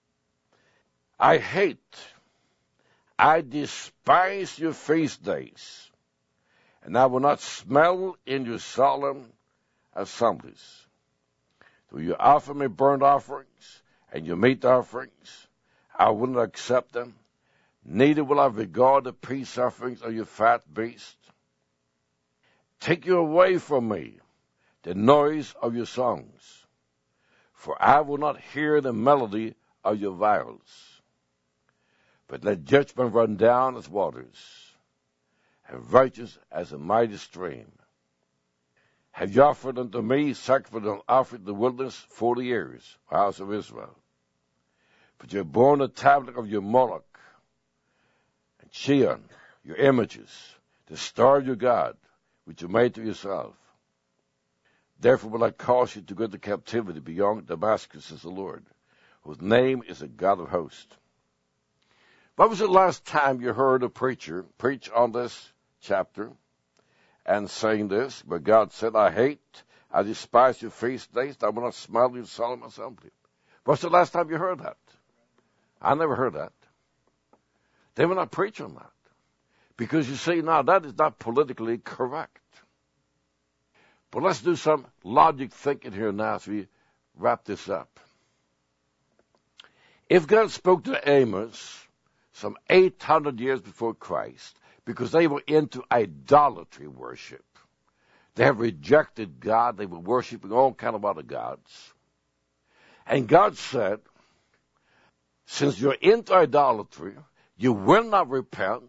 I hate, I despise your feast days, and I will not smell in your solemn assemblies. Though you offer me burnt offerings and your meat offerings, I will not accept them. Neither will I regard the peace offerings of your fat beasts. Take you away from me the noise of your songs, for I will not hear the melody of your viols. But let judgment run down as waters, and righteous as a mighty stream. Have you offered unto me sacrifice and offered in the wilderness forty years, O house of Israel? But you have borne the tablet of your Moloch, and Cheon, your images, the star of your God, which you made to yourself. Therefore will I cause you to go into captivity beyond Damascus, says the Lord, whose name is the God of hosts. When was the last time you heard a preacher preach on this chapter and saying this? But God said, I hate, I despise your feast days, I will not smile your solemn assembly. What's the last time you heard that? I never heard that. They will not preach on that. Because you see, now that is not politically correct. But let's do some logic thinking here now as we wrap this up. If God spoke to Amos some eight hundred years before Christ, because they were into idolatry worship, they have rejected God, they were worshiping all kind of other gods. And God said, since you're into idolatry, you will not repent,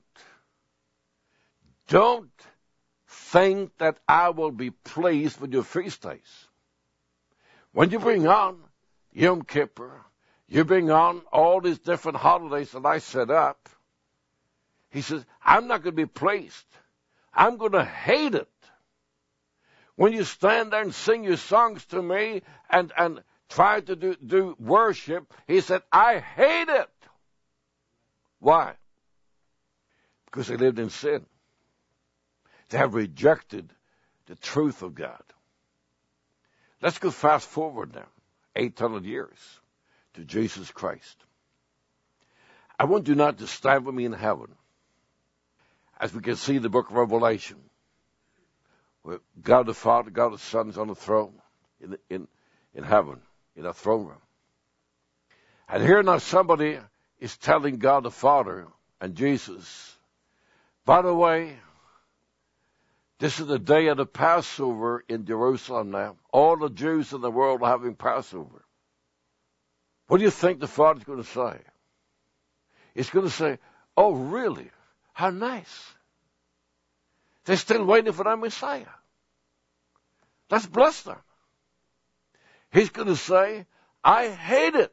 don't think that I will be pleased with your feast days. When you bring on Yom Kippur, you bring on all these different holidays that I set up, he says, I'm not going to be pleased. I'm going to hate it. When you stand there and sing your songs to me and, and try to do, do worship, he said, I hate it. Why? Because they lived in sin. They have rejected the truth of God. Let's go fast forward now, eight hundred years, to Jesus Christ. I want you not to stand with me in heaven, as we can see the book of Revelation, where God the Father, God the Son is on the throne in, in, in heaven, in a throne room. And here now somebody is telling God the Father and Jesus, by the way, this is the day of the Passover in Jerusalem now. All the Jews in the world are having Passover. What do you think the Father's going to say? He's going to say, oh, really? How nice. They're still waiting for their Messiah. Let's bless them. He's going to say, I hate it.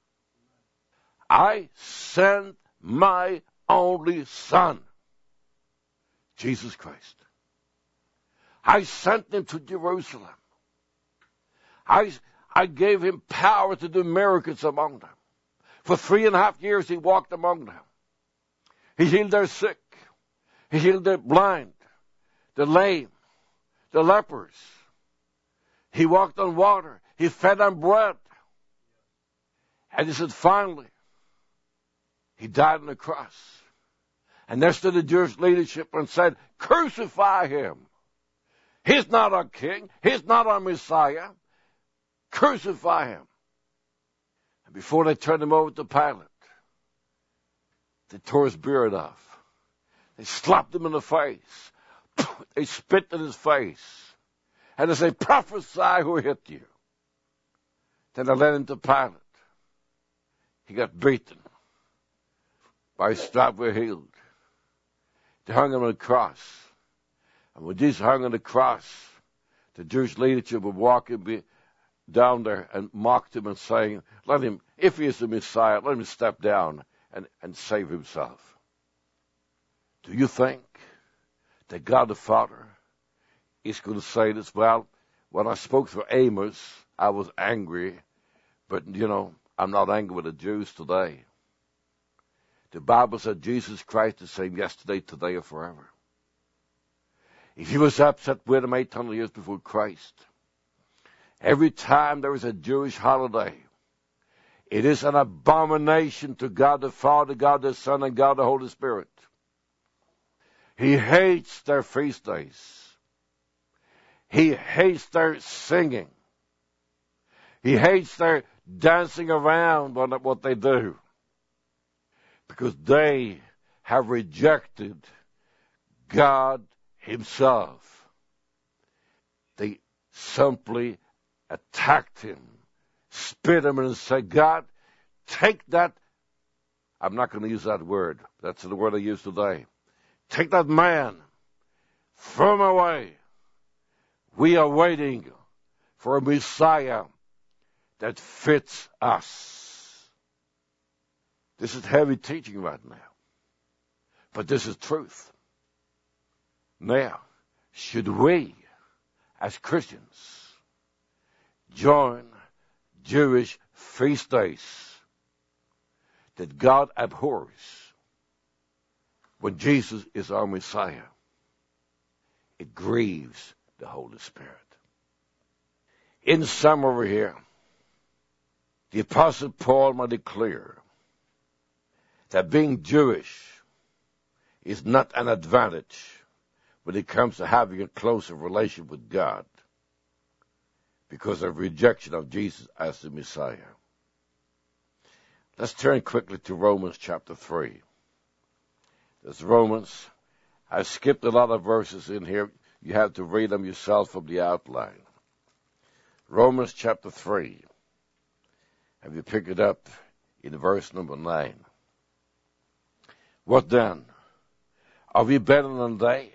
I sent my only Son, Jesus Christ. I sent him to Jerusalem. I, I gave him power to do miracles among them. For three and a half years he walked among them. He healed their sick. He healed the blind, the lame, the lepers. He walked on water. He fed on bread. And he said, finally, he died on the cross. And there stood the Jewish leadership and said, crucify him. He's not our king. He's not our Messiah. Crucify him. And before they turned him over to Pilate, they tore his beard off. They slapped him in the face. They spit in his face. And they say, prophesy who hit you. Then they led him to Pilate. He got beaten. By his stripes were healed. They hung him on a cross. And when Jesus hung on the cross, the Jewish leadership would walk him down there and mocked him and saying, let him, if he is the Messiah, let him step down and, and save himself. Do you think that God the Father is going to say this? Well, when I spoke through Amos, I was angry, but, you know, I'm not angry with the Jews today. The Bible said Jesus Christ is the same yesterday, today, or forever. If he was upset with them eight hundred years before Christ, every time there is a Jewish holiday, it is an abomination to God the Father, God the Son, and God the Holy Spirit. He hates their feast days. He hates their singing. He hates their dancing around on what they do, because they have rejected God himself. They simply attacked him, spit him, and said, God, take that. I'm not going to use that word. That's the word I use today. Take that man, throw him away. We are waiting for a Messiah that fits us. This is heavy teaching right now, but this is truth. Now, should we, as Christians, join Jewish feast days that God abhors when Jesus is our Messiah? It grieves the Holy Spirit. In summary here, the Apostle Paul made it clear that being Jewish is not an advantage when it comes to having a closer relationship with God, because of rejection of Jesus as the Messiah. Let's turn quickly to Romans chapter three. There's Romans. I skipped a lot of verses in here. You have to read them yourself from the outline. Romans chapter three. Have you picked it up in verse number nine? What then? Are we better than they?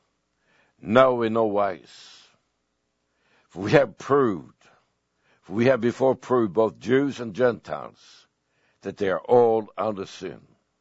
No, in no wise. For we have proved, for we have before proved, both Jews and Gentiles, that they are all under sin.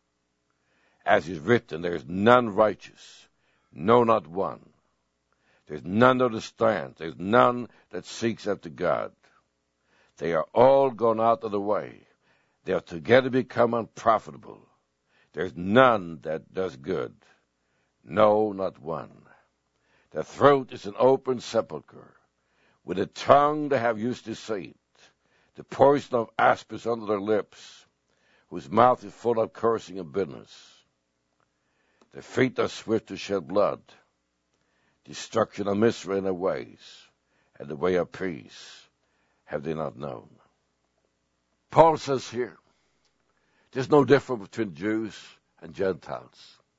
As is written, there is none righteous, no, not one. There's none that understands. There's none that seeks after God. They are all gone out of the way. They are together become unprofitable. There's none that does good. No, not one. Their throat is an open sepulchre. With a tongue they have used deceit. The poison of asp is under their lips, whose mouth is full of cursing and bitterness. Their feet are swift to shed blood. Destruction and misery in their ways, and the way of peace have they not known. Paul says here, there's no difference between Jews and Gentiles.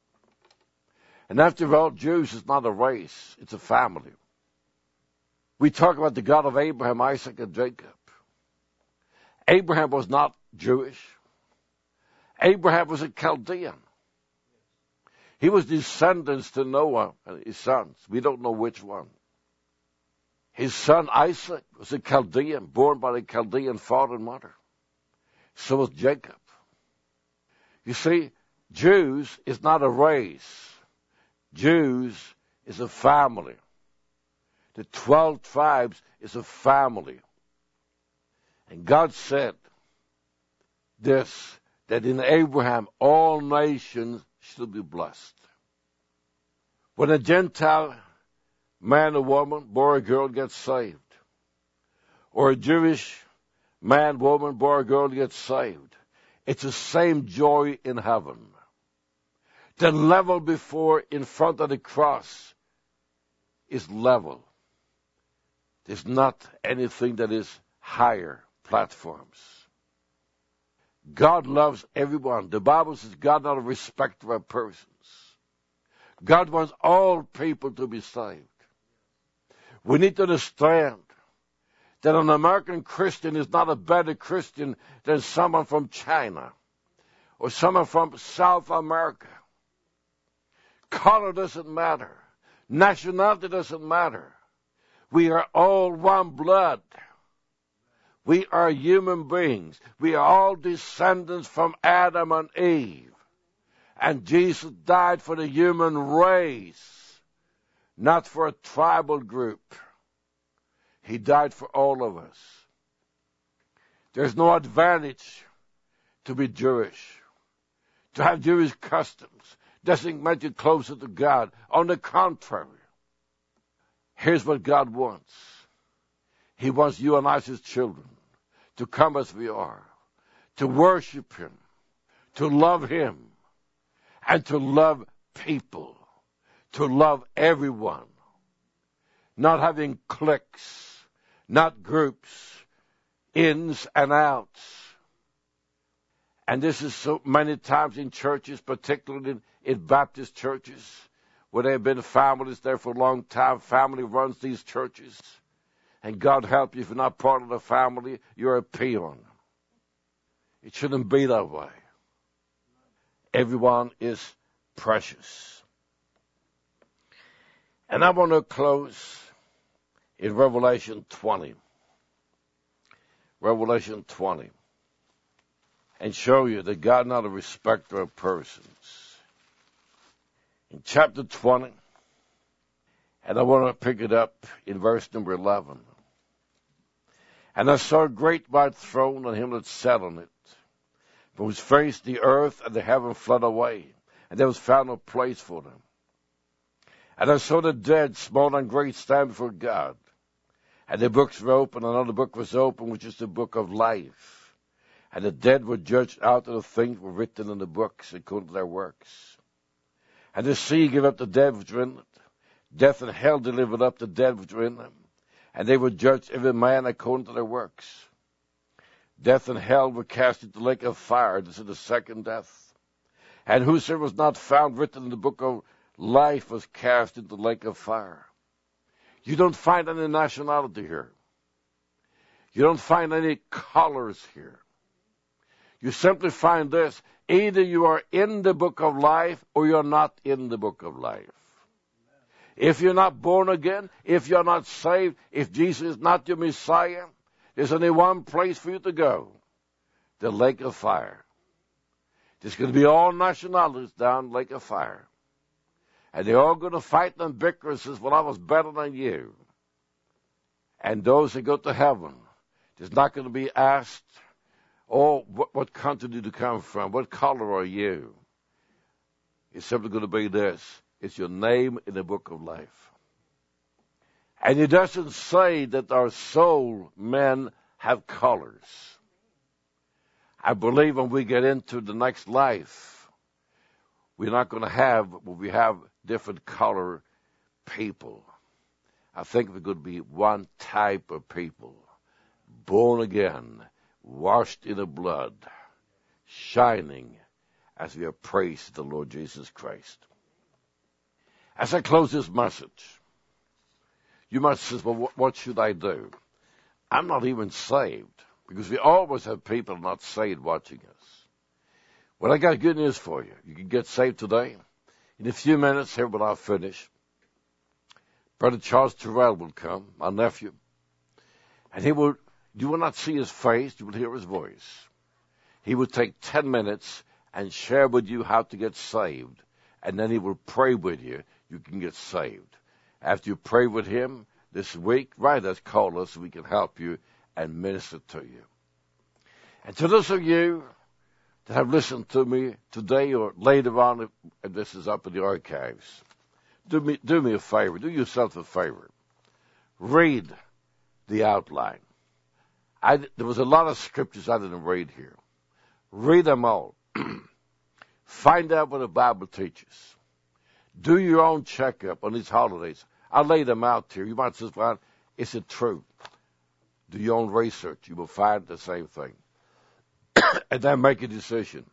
And after all, Jews is not a race, it's a family. We talk about the God of Abraham, Isaac, and Jacob. Abraham was not Jewish. Abraham was a Chaldean. He was descendants to Noah and his sons. We don't know which one. His son Isaac was a Chaldean, born by the Chaldean father and mother. So was Jacob. You see, Jews is not a race. Jews is a family. The twelve tribes is a family. And God said this, that in Abraham all nations should be blessed. When a Gentile man or woman, boy or girl, gets saved, or a Jewish man, woman, boy or girl gets saved, it's the same joy in heaven. The level before, in front of the cross, is level. There's not anything that is higher platforms. God loves everyone. The Bible says God not a respecter of persons. God wants all people to be saved. We need to understand that an American Christian is not a better Christian than someone from China or someone from South America. Color doesn't matter. Nationality doesn't matter. We are all one blood. We are human beings. We are all descendants from Adam and Eve. And Jesus died for the human race, not for a tribal group. He died for all of us. There's no advantage to be Jewish. To have Jewish customs doesn't make you closer to God. On the contrary, here's what God wants. He wants you and I as his children to come as we are, to worship him, to love him, and to love people, to love everyone, not having cliques, not groups, ins and outs. And this is so many times in churches, particularly in, in Baptist churches, where there have been families there for a long time. Family runs these churches. And God help you, if you're not part of the family, you're a peon. It shouldn't be that way. Everyone is precious. And I want to close in Revelation twenty. Revelation twenty. And show you that God is not a respecter of persons. In chapter twenty, and I want to pick it up in verse number eleven. And I saw a great white throne and him that sat on it, from whose face the earth and the heaven fled away, and there was found no place for them. And I saw the dead, small and great, stand before God. And the books were open, and another book was open, which is the book of life. And the dead were judged out of the things were written in the books according to their works. And the sea gave up the dead which were in it. Death and hell delivered up the dead which were in them. And they were judged every man according to their works. Death and hell were cast into the lake of fire. This is the second death. And whosoever was not found written in the book of life was cast into the lake of fire. You don't find any nationality here. You don't find any colors here. You simply find this: either you are in the book of life or you're not in the book of life. If you're not born again, if you're not saved, if Jesus is not your Messiah, there's only one place for you to go: the lake of fire. There's going to be all nationalities down the lake of fire. And they're all going to fight and bicker and says, well, I was better than you. And those that go to heaven, there's not going to be asked, oh, what, what country did you come from? What color are you? It's simply going to be this: it's your name in the book of life. And it doesn't say that our soul men have colors. I believe when we get into the next life, we're not going to have, well, we have different color people. I think we're going to be one type of people, born again, washed in the blood, shining as we have praised the Lord Jesus Christ. As I close this message, you might say, well, what should I do? I'm not even saved, because we always have people not saved watching us. Well, I got good news for you. You can get saved today. In a few minutes, here when I finish, Brother Charles Terrell will come, my nephew, and he will, you will not see his face, you will hear his voice. He will take ten minutes and share with you how to get saved, and then he will pray with you. You can get saved. After you pray with him this week, write us, call us, so we can help you and minister to you. And to those of you that have listened to me today or later on, and this is up in the archives, do me, do me a favor, do yourself a favor. Read the outline. I, there was a lot of scriptures I didn't read here. Read them all. Find out what the Bible teaches. Do your own checkup on these holidays. I'll lay them out here. You might say, well, is it true? Do your own research. You will find the same thing. And then make a decision.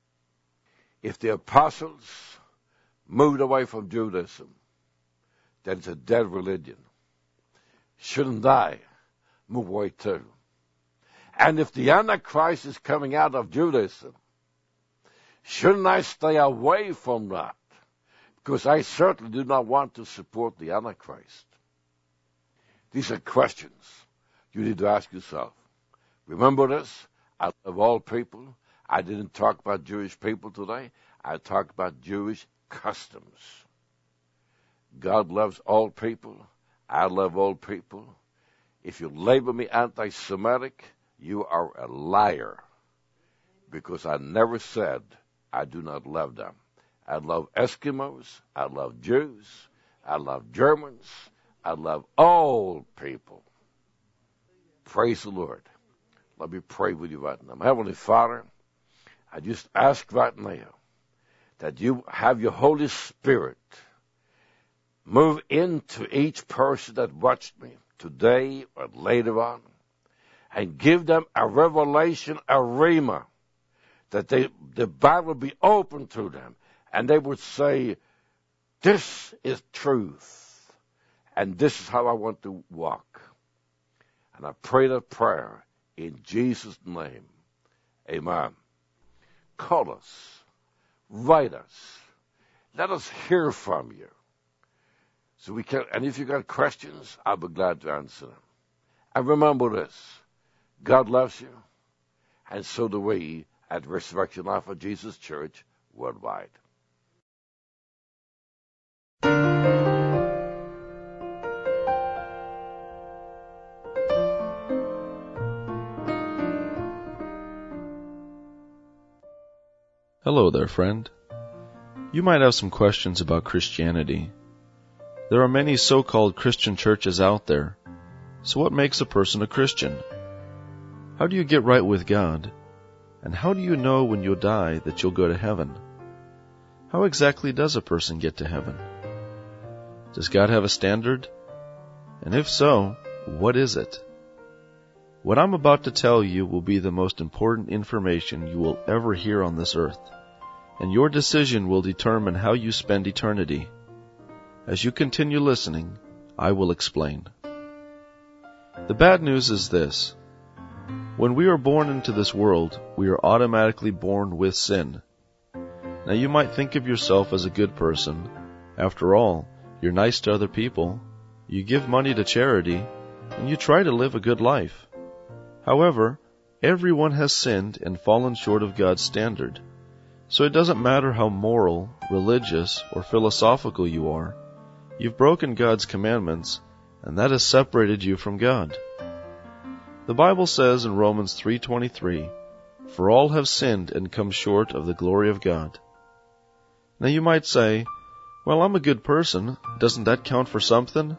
If the apostles moved away from Judaism, then it's a dead religion. Shouldn't I move away too? And if the Antichrist is coming out of Judaism, shouldn't I stay away from that? Because I certainly do not want to support the Antichrist. These are questions you need to ask yourself. Remember this: out of all people, I didn't talk about Jewish people today. I talked about Jewish customs. God loves all people. I love all people. If you label me anti-Semitic, you are a liar, because I never said I do not love them. I love Eskimos. I love Jews. I love Germans. I love all people. Praise the Lord. Let me pray with you right now. Heavenly Father, I just ask right now that you have your Holy Spirit move into each person that watched me today or later on, and give them a revelation, a rhema, that they, the Bible be open to them, and they would say, this is truth, and this is how I want to walk. And I pray that prayer in Jesus' name. Amen. Call us. Write us. Let us hear from you. So we can, and if you got questions, I'll be glad to answer them. And remember this, God loves you, and so do we at Resurrection Life of Jesus Church worldwide. Hello there, friend. You might have some questions about Christianity. There are many so-called Christian churches out there. So what makes a person a Christian? How do you get right with God? And how do you know when you'll die that you'll go to heaven? How exactly does a person get to heaven? Does God have a standard? And if so, what is it? What I'm about to tell you will be the most important information you will ever hear on this earth, and your decision will determine how you spend eternity. As you continue listening, I will explain. The bad news is this. When we are born into this world, we are automatically born with sin. Now you might think of yourself as a good person. After all, you're nice to other people, you give money to charity, and you try to live a good life. However, everyone has sinned and fallen short of God's standard. So it doesn't matter how moral, religious, or philosophical you are. You've broken God's commandments, and that has separated you from God. The Bible says in Romans three twenty-three, "For all have sinned and come short of the glory of God." Now you might say, well, I'm a good person. Doesn't that count for something?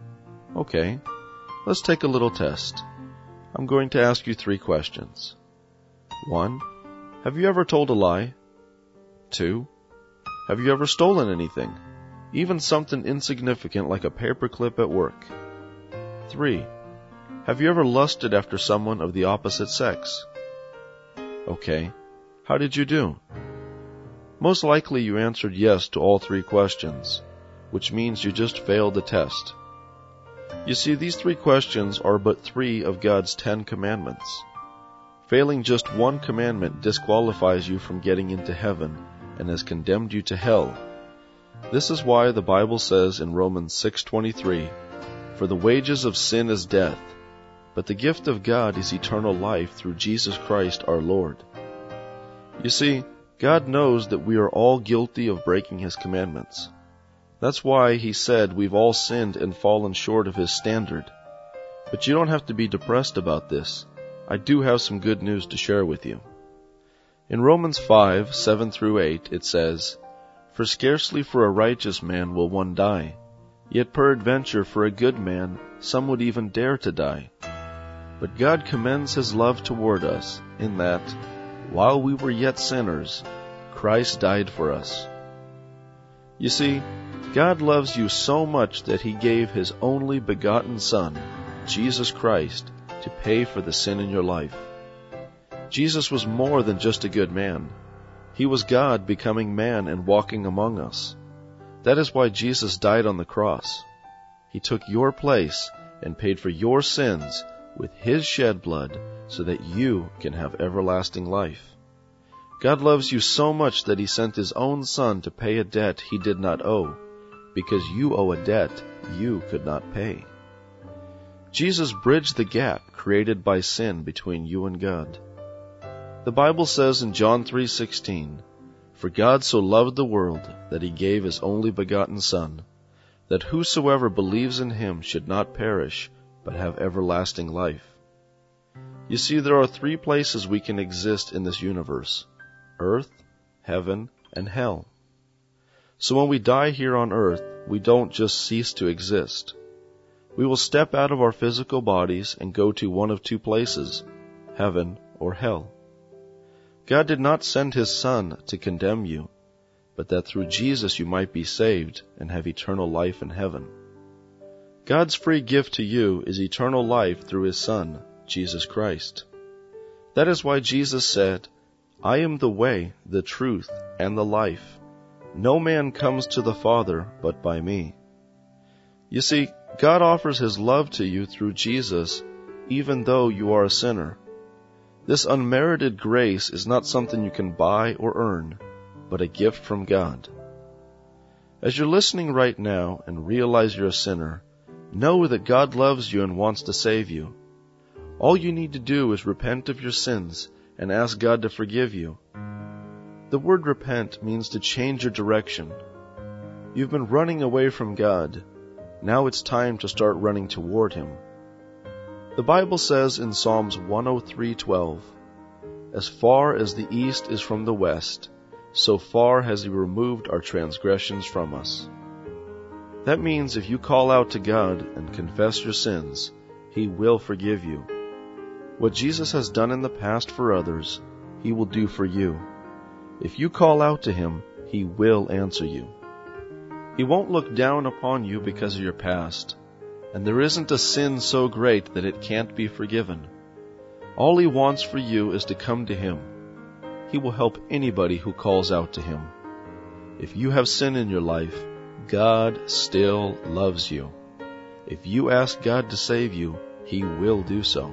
Okay, let's take a little test. I'm going to ask you three questions. One, have you ever told a lie? Two, have you ever stolen anything? Even something insignificant like a paperclip at work. Three, have you ever lusted after someone of the opposite sex? Okay, how did you do? Most likely you answered yes to all three questions, which means you just failed the test. You see, these three questions are but three of God's Ten Commandments. Failing just one commandment disqualifies you from getting into heaven and has condemned you to hell. This is why the Bible says in Romans six twenty-three, "For the wages of sin is death, but the gift of God is eternal life through Jesus Christ our Lord." You see, God knows that we are all guilty of breaking His commandments. That's why He said we've all sinned and fallen short of His standard. But you don't have to be depressed about this. I do have some good news to share with you. In Romans five, seven through eight, it says, "For scarcely for a righteous man will one die, yet peradventure for a good man some would even dare to die. But God commends His love toward us, in that, while we were yet sinners, Christ died for us." You see, God loves you so much that He gave His only begotten Son, Jesus Christ, to pay for the sin in your life. Jesus was more than just a good man. He was God becoming man and walking among us. That is why Jesus died on the cross. He took your place and paid for your sins with His shed blood so that you can have everlasting life. God loves you so much that He sent His own Son to pay a debt He did not owe, because you owe a debt you could not pay. Jesus bridged the gap created by sin between you and God. The Bible says in John three sixteen, "For God so loved the world that he gave his only begotten Son, that whosoever believes in him should not perish, but have everlasting life." You see, there are three places we can exist in this universe: earth, heaven, and hell. So when we die here on earth, we don't just cease to exist. We will step out of our physical bodies and go to one of two places, heaven or hell. God did not send his Son to condemn you, but that through Jesus you might be saved and have eternal life in heaven. God's free gift to you is eternal life through his Son, Jesus Christ. That is why Jesus said, "I am the way, the truth, and the life. No man comes to the Father but by me." You see, God offers his love to you through Jesus, even though you are a sinner. This unmerited grace is not something you can buy or earn, but a gift from God. As you're listening right now and realize you're a sinner, know that God loves you and wants to save you. All you need to do is repent of your sins and ask God to forgive you. The word repent means to change your direction. You've been running away from God. Now it's time to start running toward him. The Bible says in Psalms one oh three twelve, "As far as the east is from the west, so far has he removed our transgressions from us." That means if you call out to God and confess your sins, he will forgive you. What Jesus has done in the past for others, he will do for you. If you call out to him, he will answer you. He won't look down upon you because of your past, and there isn't a sin so great that it can't be forgiven. All he wants for you is to come to him. He will help anybody who calls out to him. If you have sin in your life, God still loves you. If you ask God to save you, he will do so.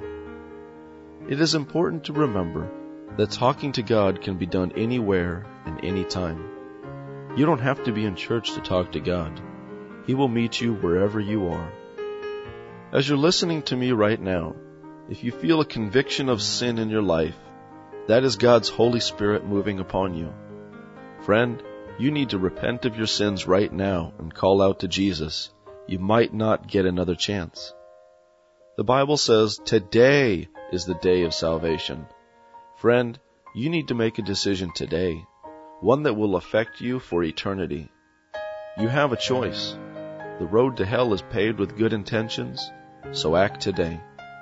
It is important to remember that talking to God can be done anywhere and anytime. You don't have to be in church to talk to God. He will meet you wherever you are. As you're listening to me right now, if you feel a conviction of sin in your life, that is God's Holy Spirit moving upon you. Friend, you need to repent of your sins right now and call out to Jesus. You might not get another chance. The Bible says today is the day of salvation. Friend, you need to make a decision today, one that will affect you for eternity. You have a choice. The road to hell is paved with good intentions, so act today.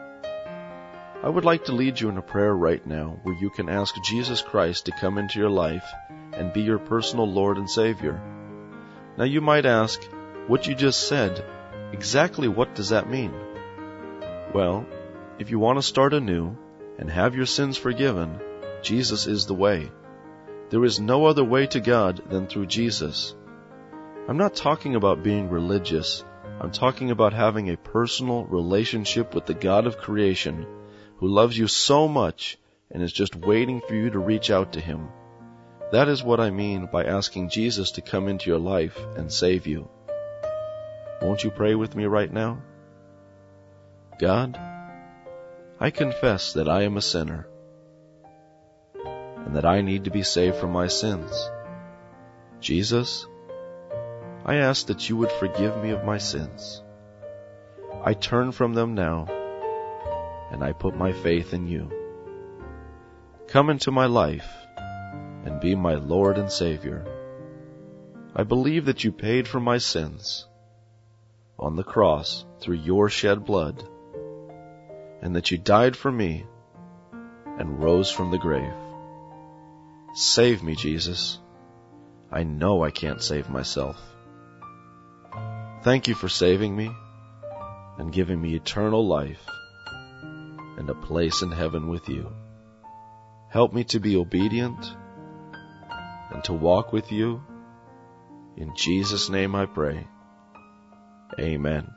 I would like to lead you in a prayer right now where you can ask Jesus Christ to come into your life and be your personal Lord and Savior. Now you might ask, what you just said, exactly what does that mean? Well, if you want to start anew and have your sins forgiven, Jesus is the way. There is no other way to God than through Jesus. I'm not talking about being religious. I'm talking about having a personal relationship with the God of creation who loves you so much and is just waiting for you to reach out to him. That is what I mean by asking Jesus to come into your life and save you. Won't you pray with me right now? God, I confess that I am a sinner and that I need to be saved from my sins. Jesus, I ask that you would forgive me of my sins. I turn from them now, and I put my faith in you. Come into my life and be my Lord and Savior. I believe that you paid for my sins on the cross through your shed blood, and that you died for me and rose from the grave. Save me, Jesus. I know I can't save myself. Thank you for saving me and giving me eternal life and a place in heaven with you. Help me to be obedient and to walk with you. In Jesus' name I pray. Amen.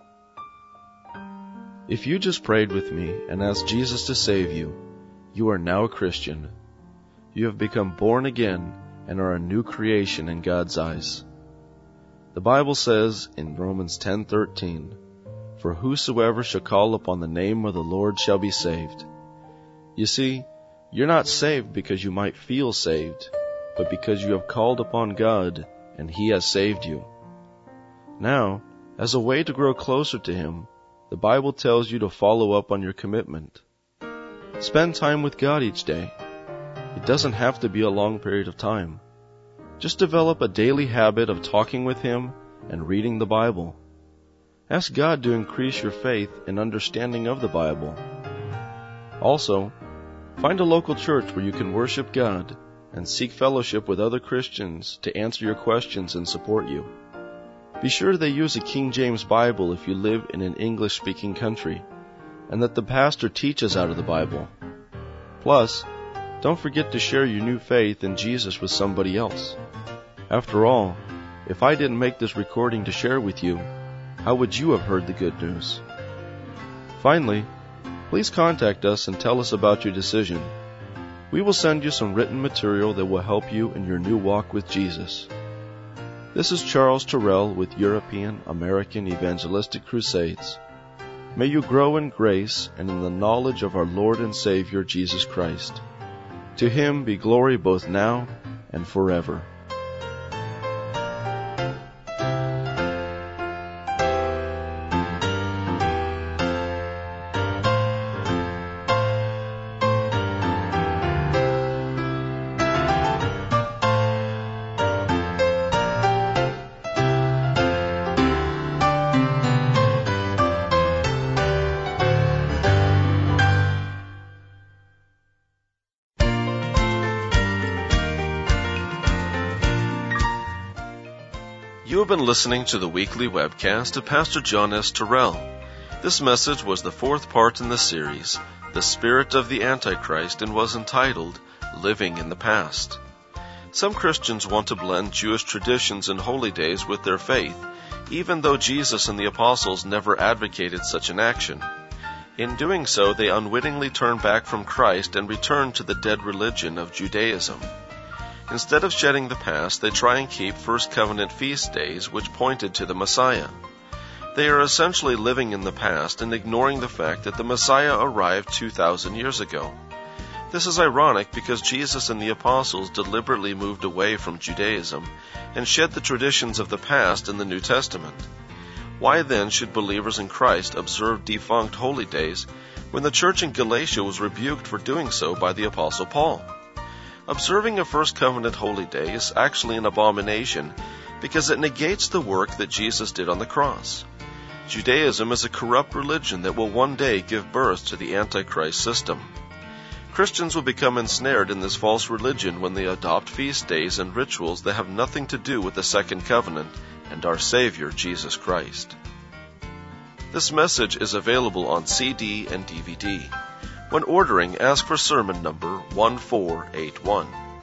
If you just prayed with me and asked Jesus to save you, you are now a Christian. You have become born again and are a new creation in God's eyes. The Bible says in Romans ten thirteen, "For whosoever shall call upon the name of the Lord shall be saved." You see, You're not saved because you might feel saved, but because you have called upon God and He has saved you. Now, as a way to grow closer to Him, the Bible tells you to follow up on your commitment. Spend time with God each day. It doesn't have to be a long period of time. Just develop a daily habit of talking with Him and reading the Bible. Ask God to increase your faith and understanding of the Bible. Also, find a local church where you can worship God and seek fellowship with other Christians to answer your questions and support you. Be sure they use a King James Bible if you live in an English-speaking country, and that the pastor teaches out of the Bible. Plus, don't forget to share your new faith in Jesus with somebody else. After all, if I didn't make this recording to share with you, how would you have heard the good news? Finally, please contact us and tell us about your decision. We will send you some written material that will help you in your new walk with Jesus. This is Charles Terrell with European American Evangelistic Crusades. May you grow in grace and in the knowledge of our Lord and Savior Jesus Christ. To Him be glory both now and forever. You have been listening to the weekly webcast of Pastor John S. Terrell. This message was the fourth part in the series, The Spirit of the Antichrist, and was entitled, Living in the Past. Some Christians want to blend Jewish traditions and holy days with their faith, even though Jesus and the apostles never advocated such an action. In doing so, they unwittingly turn back from Christ and return to the dead religion of Judaism. Instead of shedding the past, they try and keep First Covenant feast days, which pointed to the Messiah. They are essentially living in the past and ignoring the fact that the Messiah arrived two thousand years ago. This is ironic because Jesus and the apostles deliberately moved away from Judaism and shed the traditions of the past in the New Testament. Why then should believers in Christ observe defunct holy days when the church in Galatia was rebuked for doing so by the Apostle Paul? Observing a First Covenant holy day is actually an abomination because it negates the work that Jesus did on the cross. Judaism is a corrupt religion that will one day give birth to the Antichrist system. Christians will become ensnared in this false religion when they adopt feast days and rituals that have nothing to do with the Second Covenant and our Savior, Jesus Christ. This message is available on C D and D V D. When ordering, ask for sermon number one four eight one.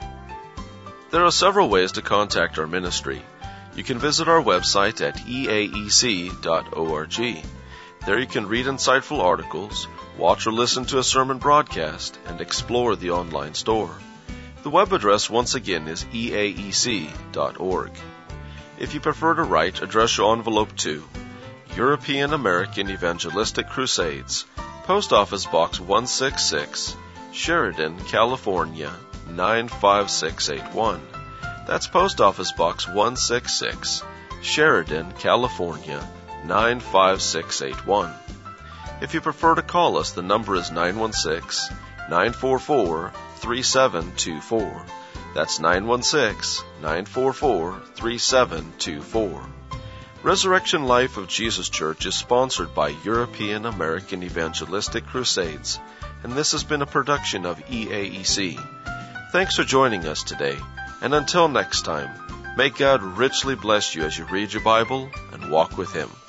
There are several ways to contact our ministry. You can visit our website at e a e c dot org. There you can read insightful articles, watch or listen to a sermon broadcast, and explore the online store. The web address once again is e a e c dot org. If you prefer to write, address your envelope to European American Evangelistic Crusades, Post Office Box one sixty-six, Sheridan, California, nine five six eight one. That's Post Office Box one sixty-six, Sheridan, California, nine five six eight one. If you prefer to call us, the number is nine one six, nine four four, three seven two four. That's nine one six, nine four four, three seven two four. Resurrection Life of Jesus Church is sponsored by European American Evangelistic Crusades, and this has been a production of E A E C. Thanks for joining us today, and until next time, may God richly bless you as you read your Bible and walk with Him.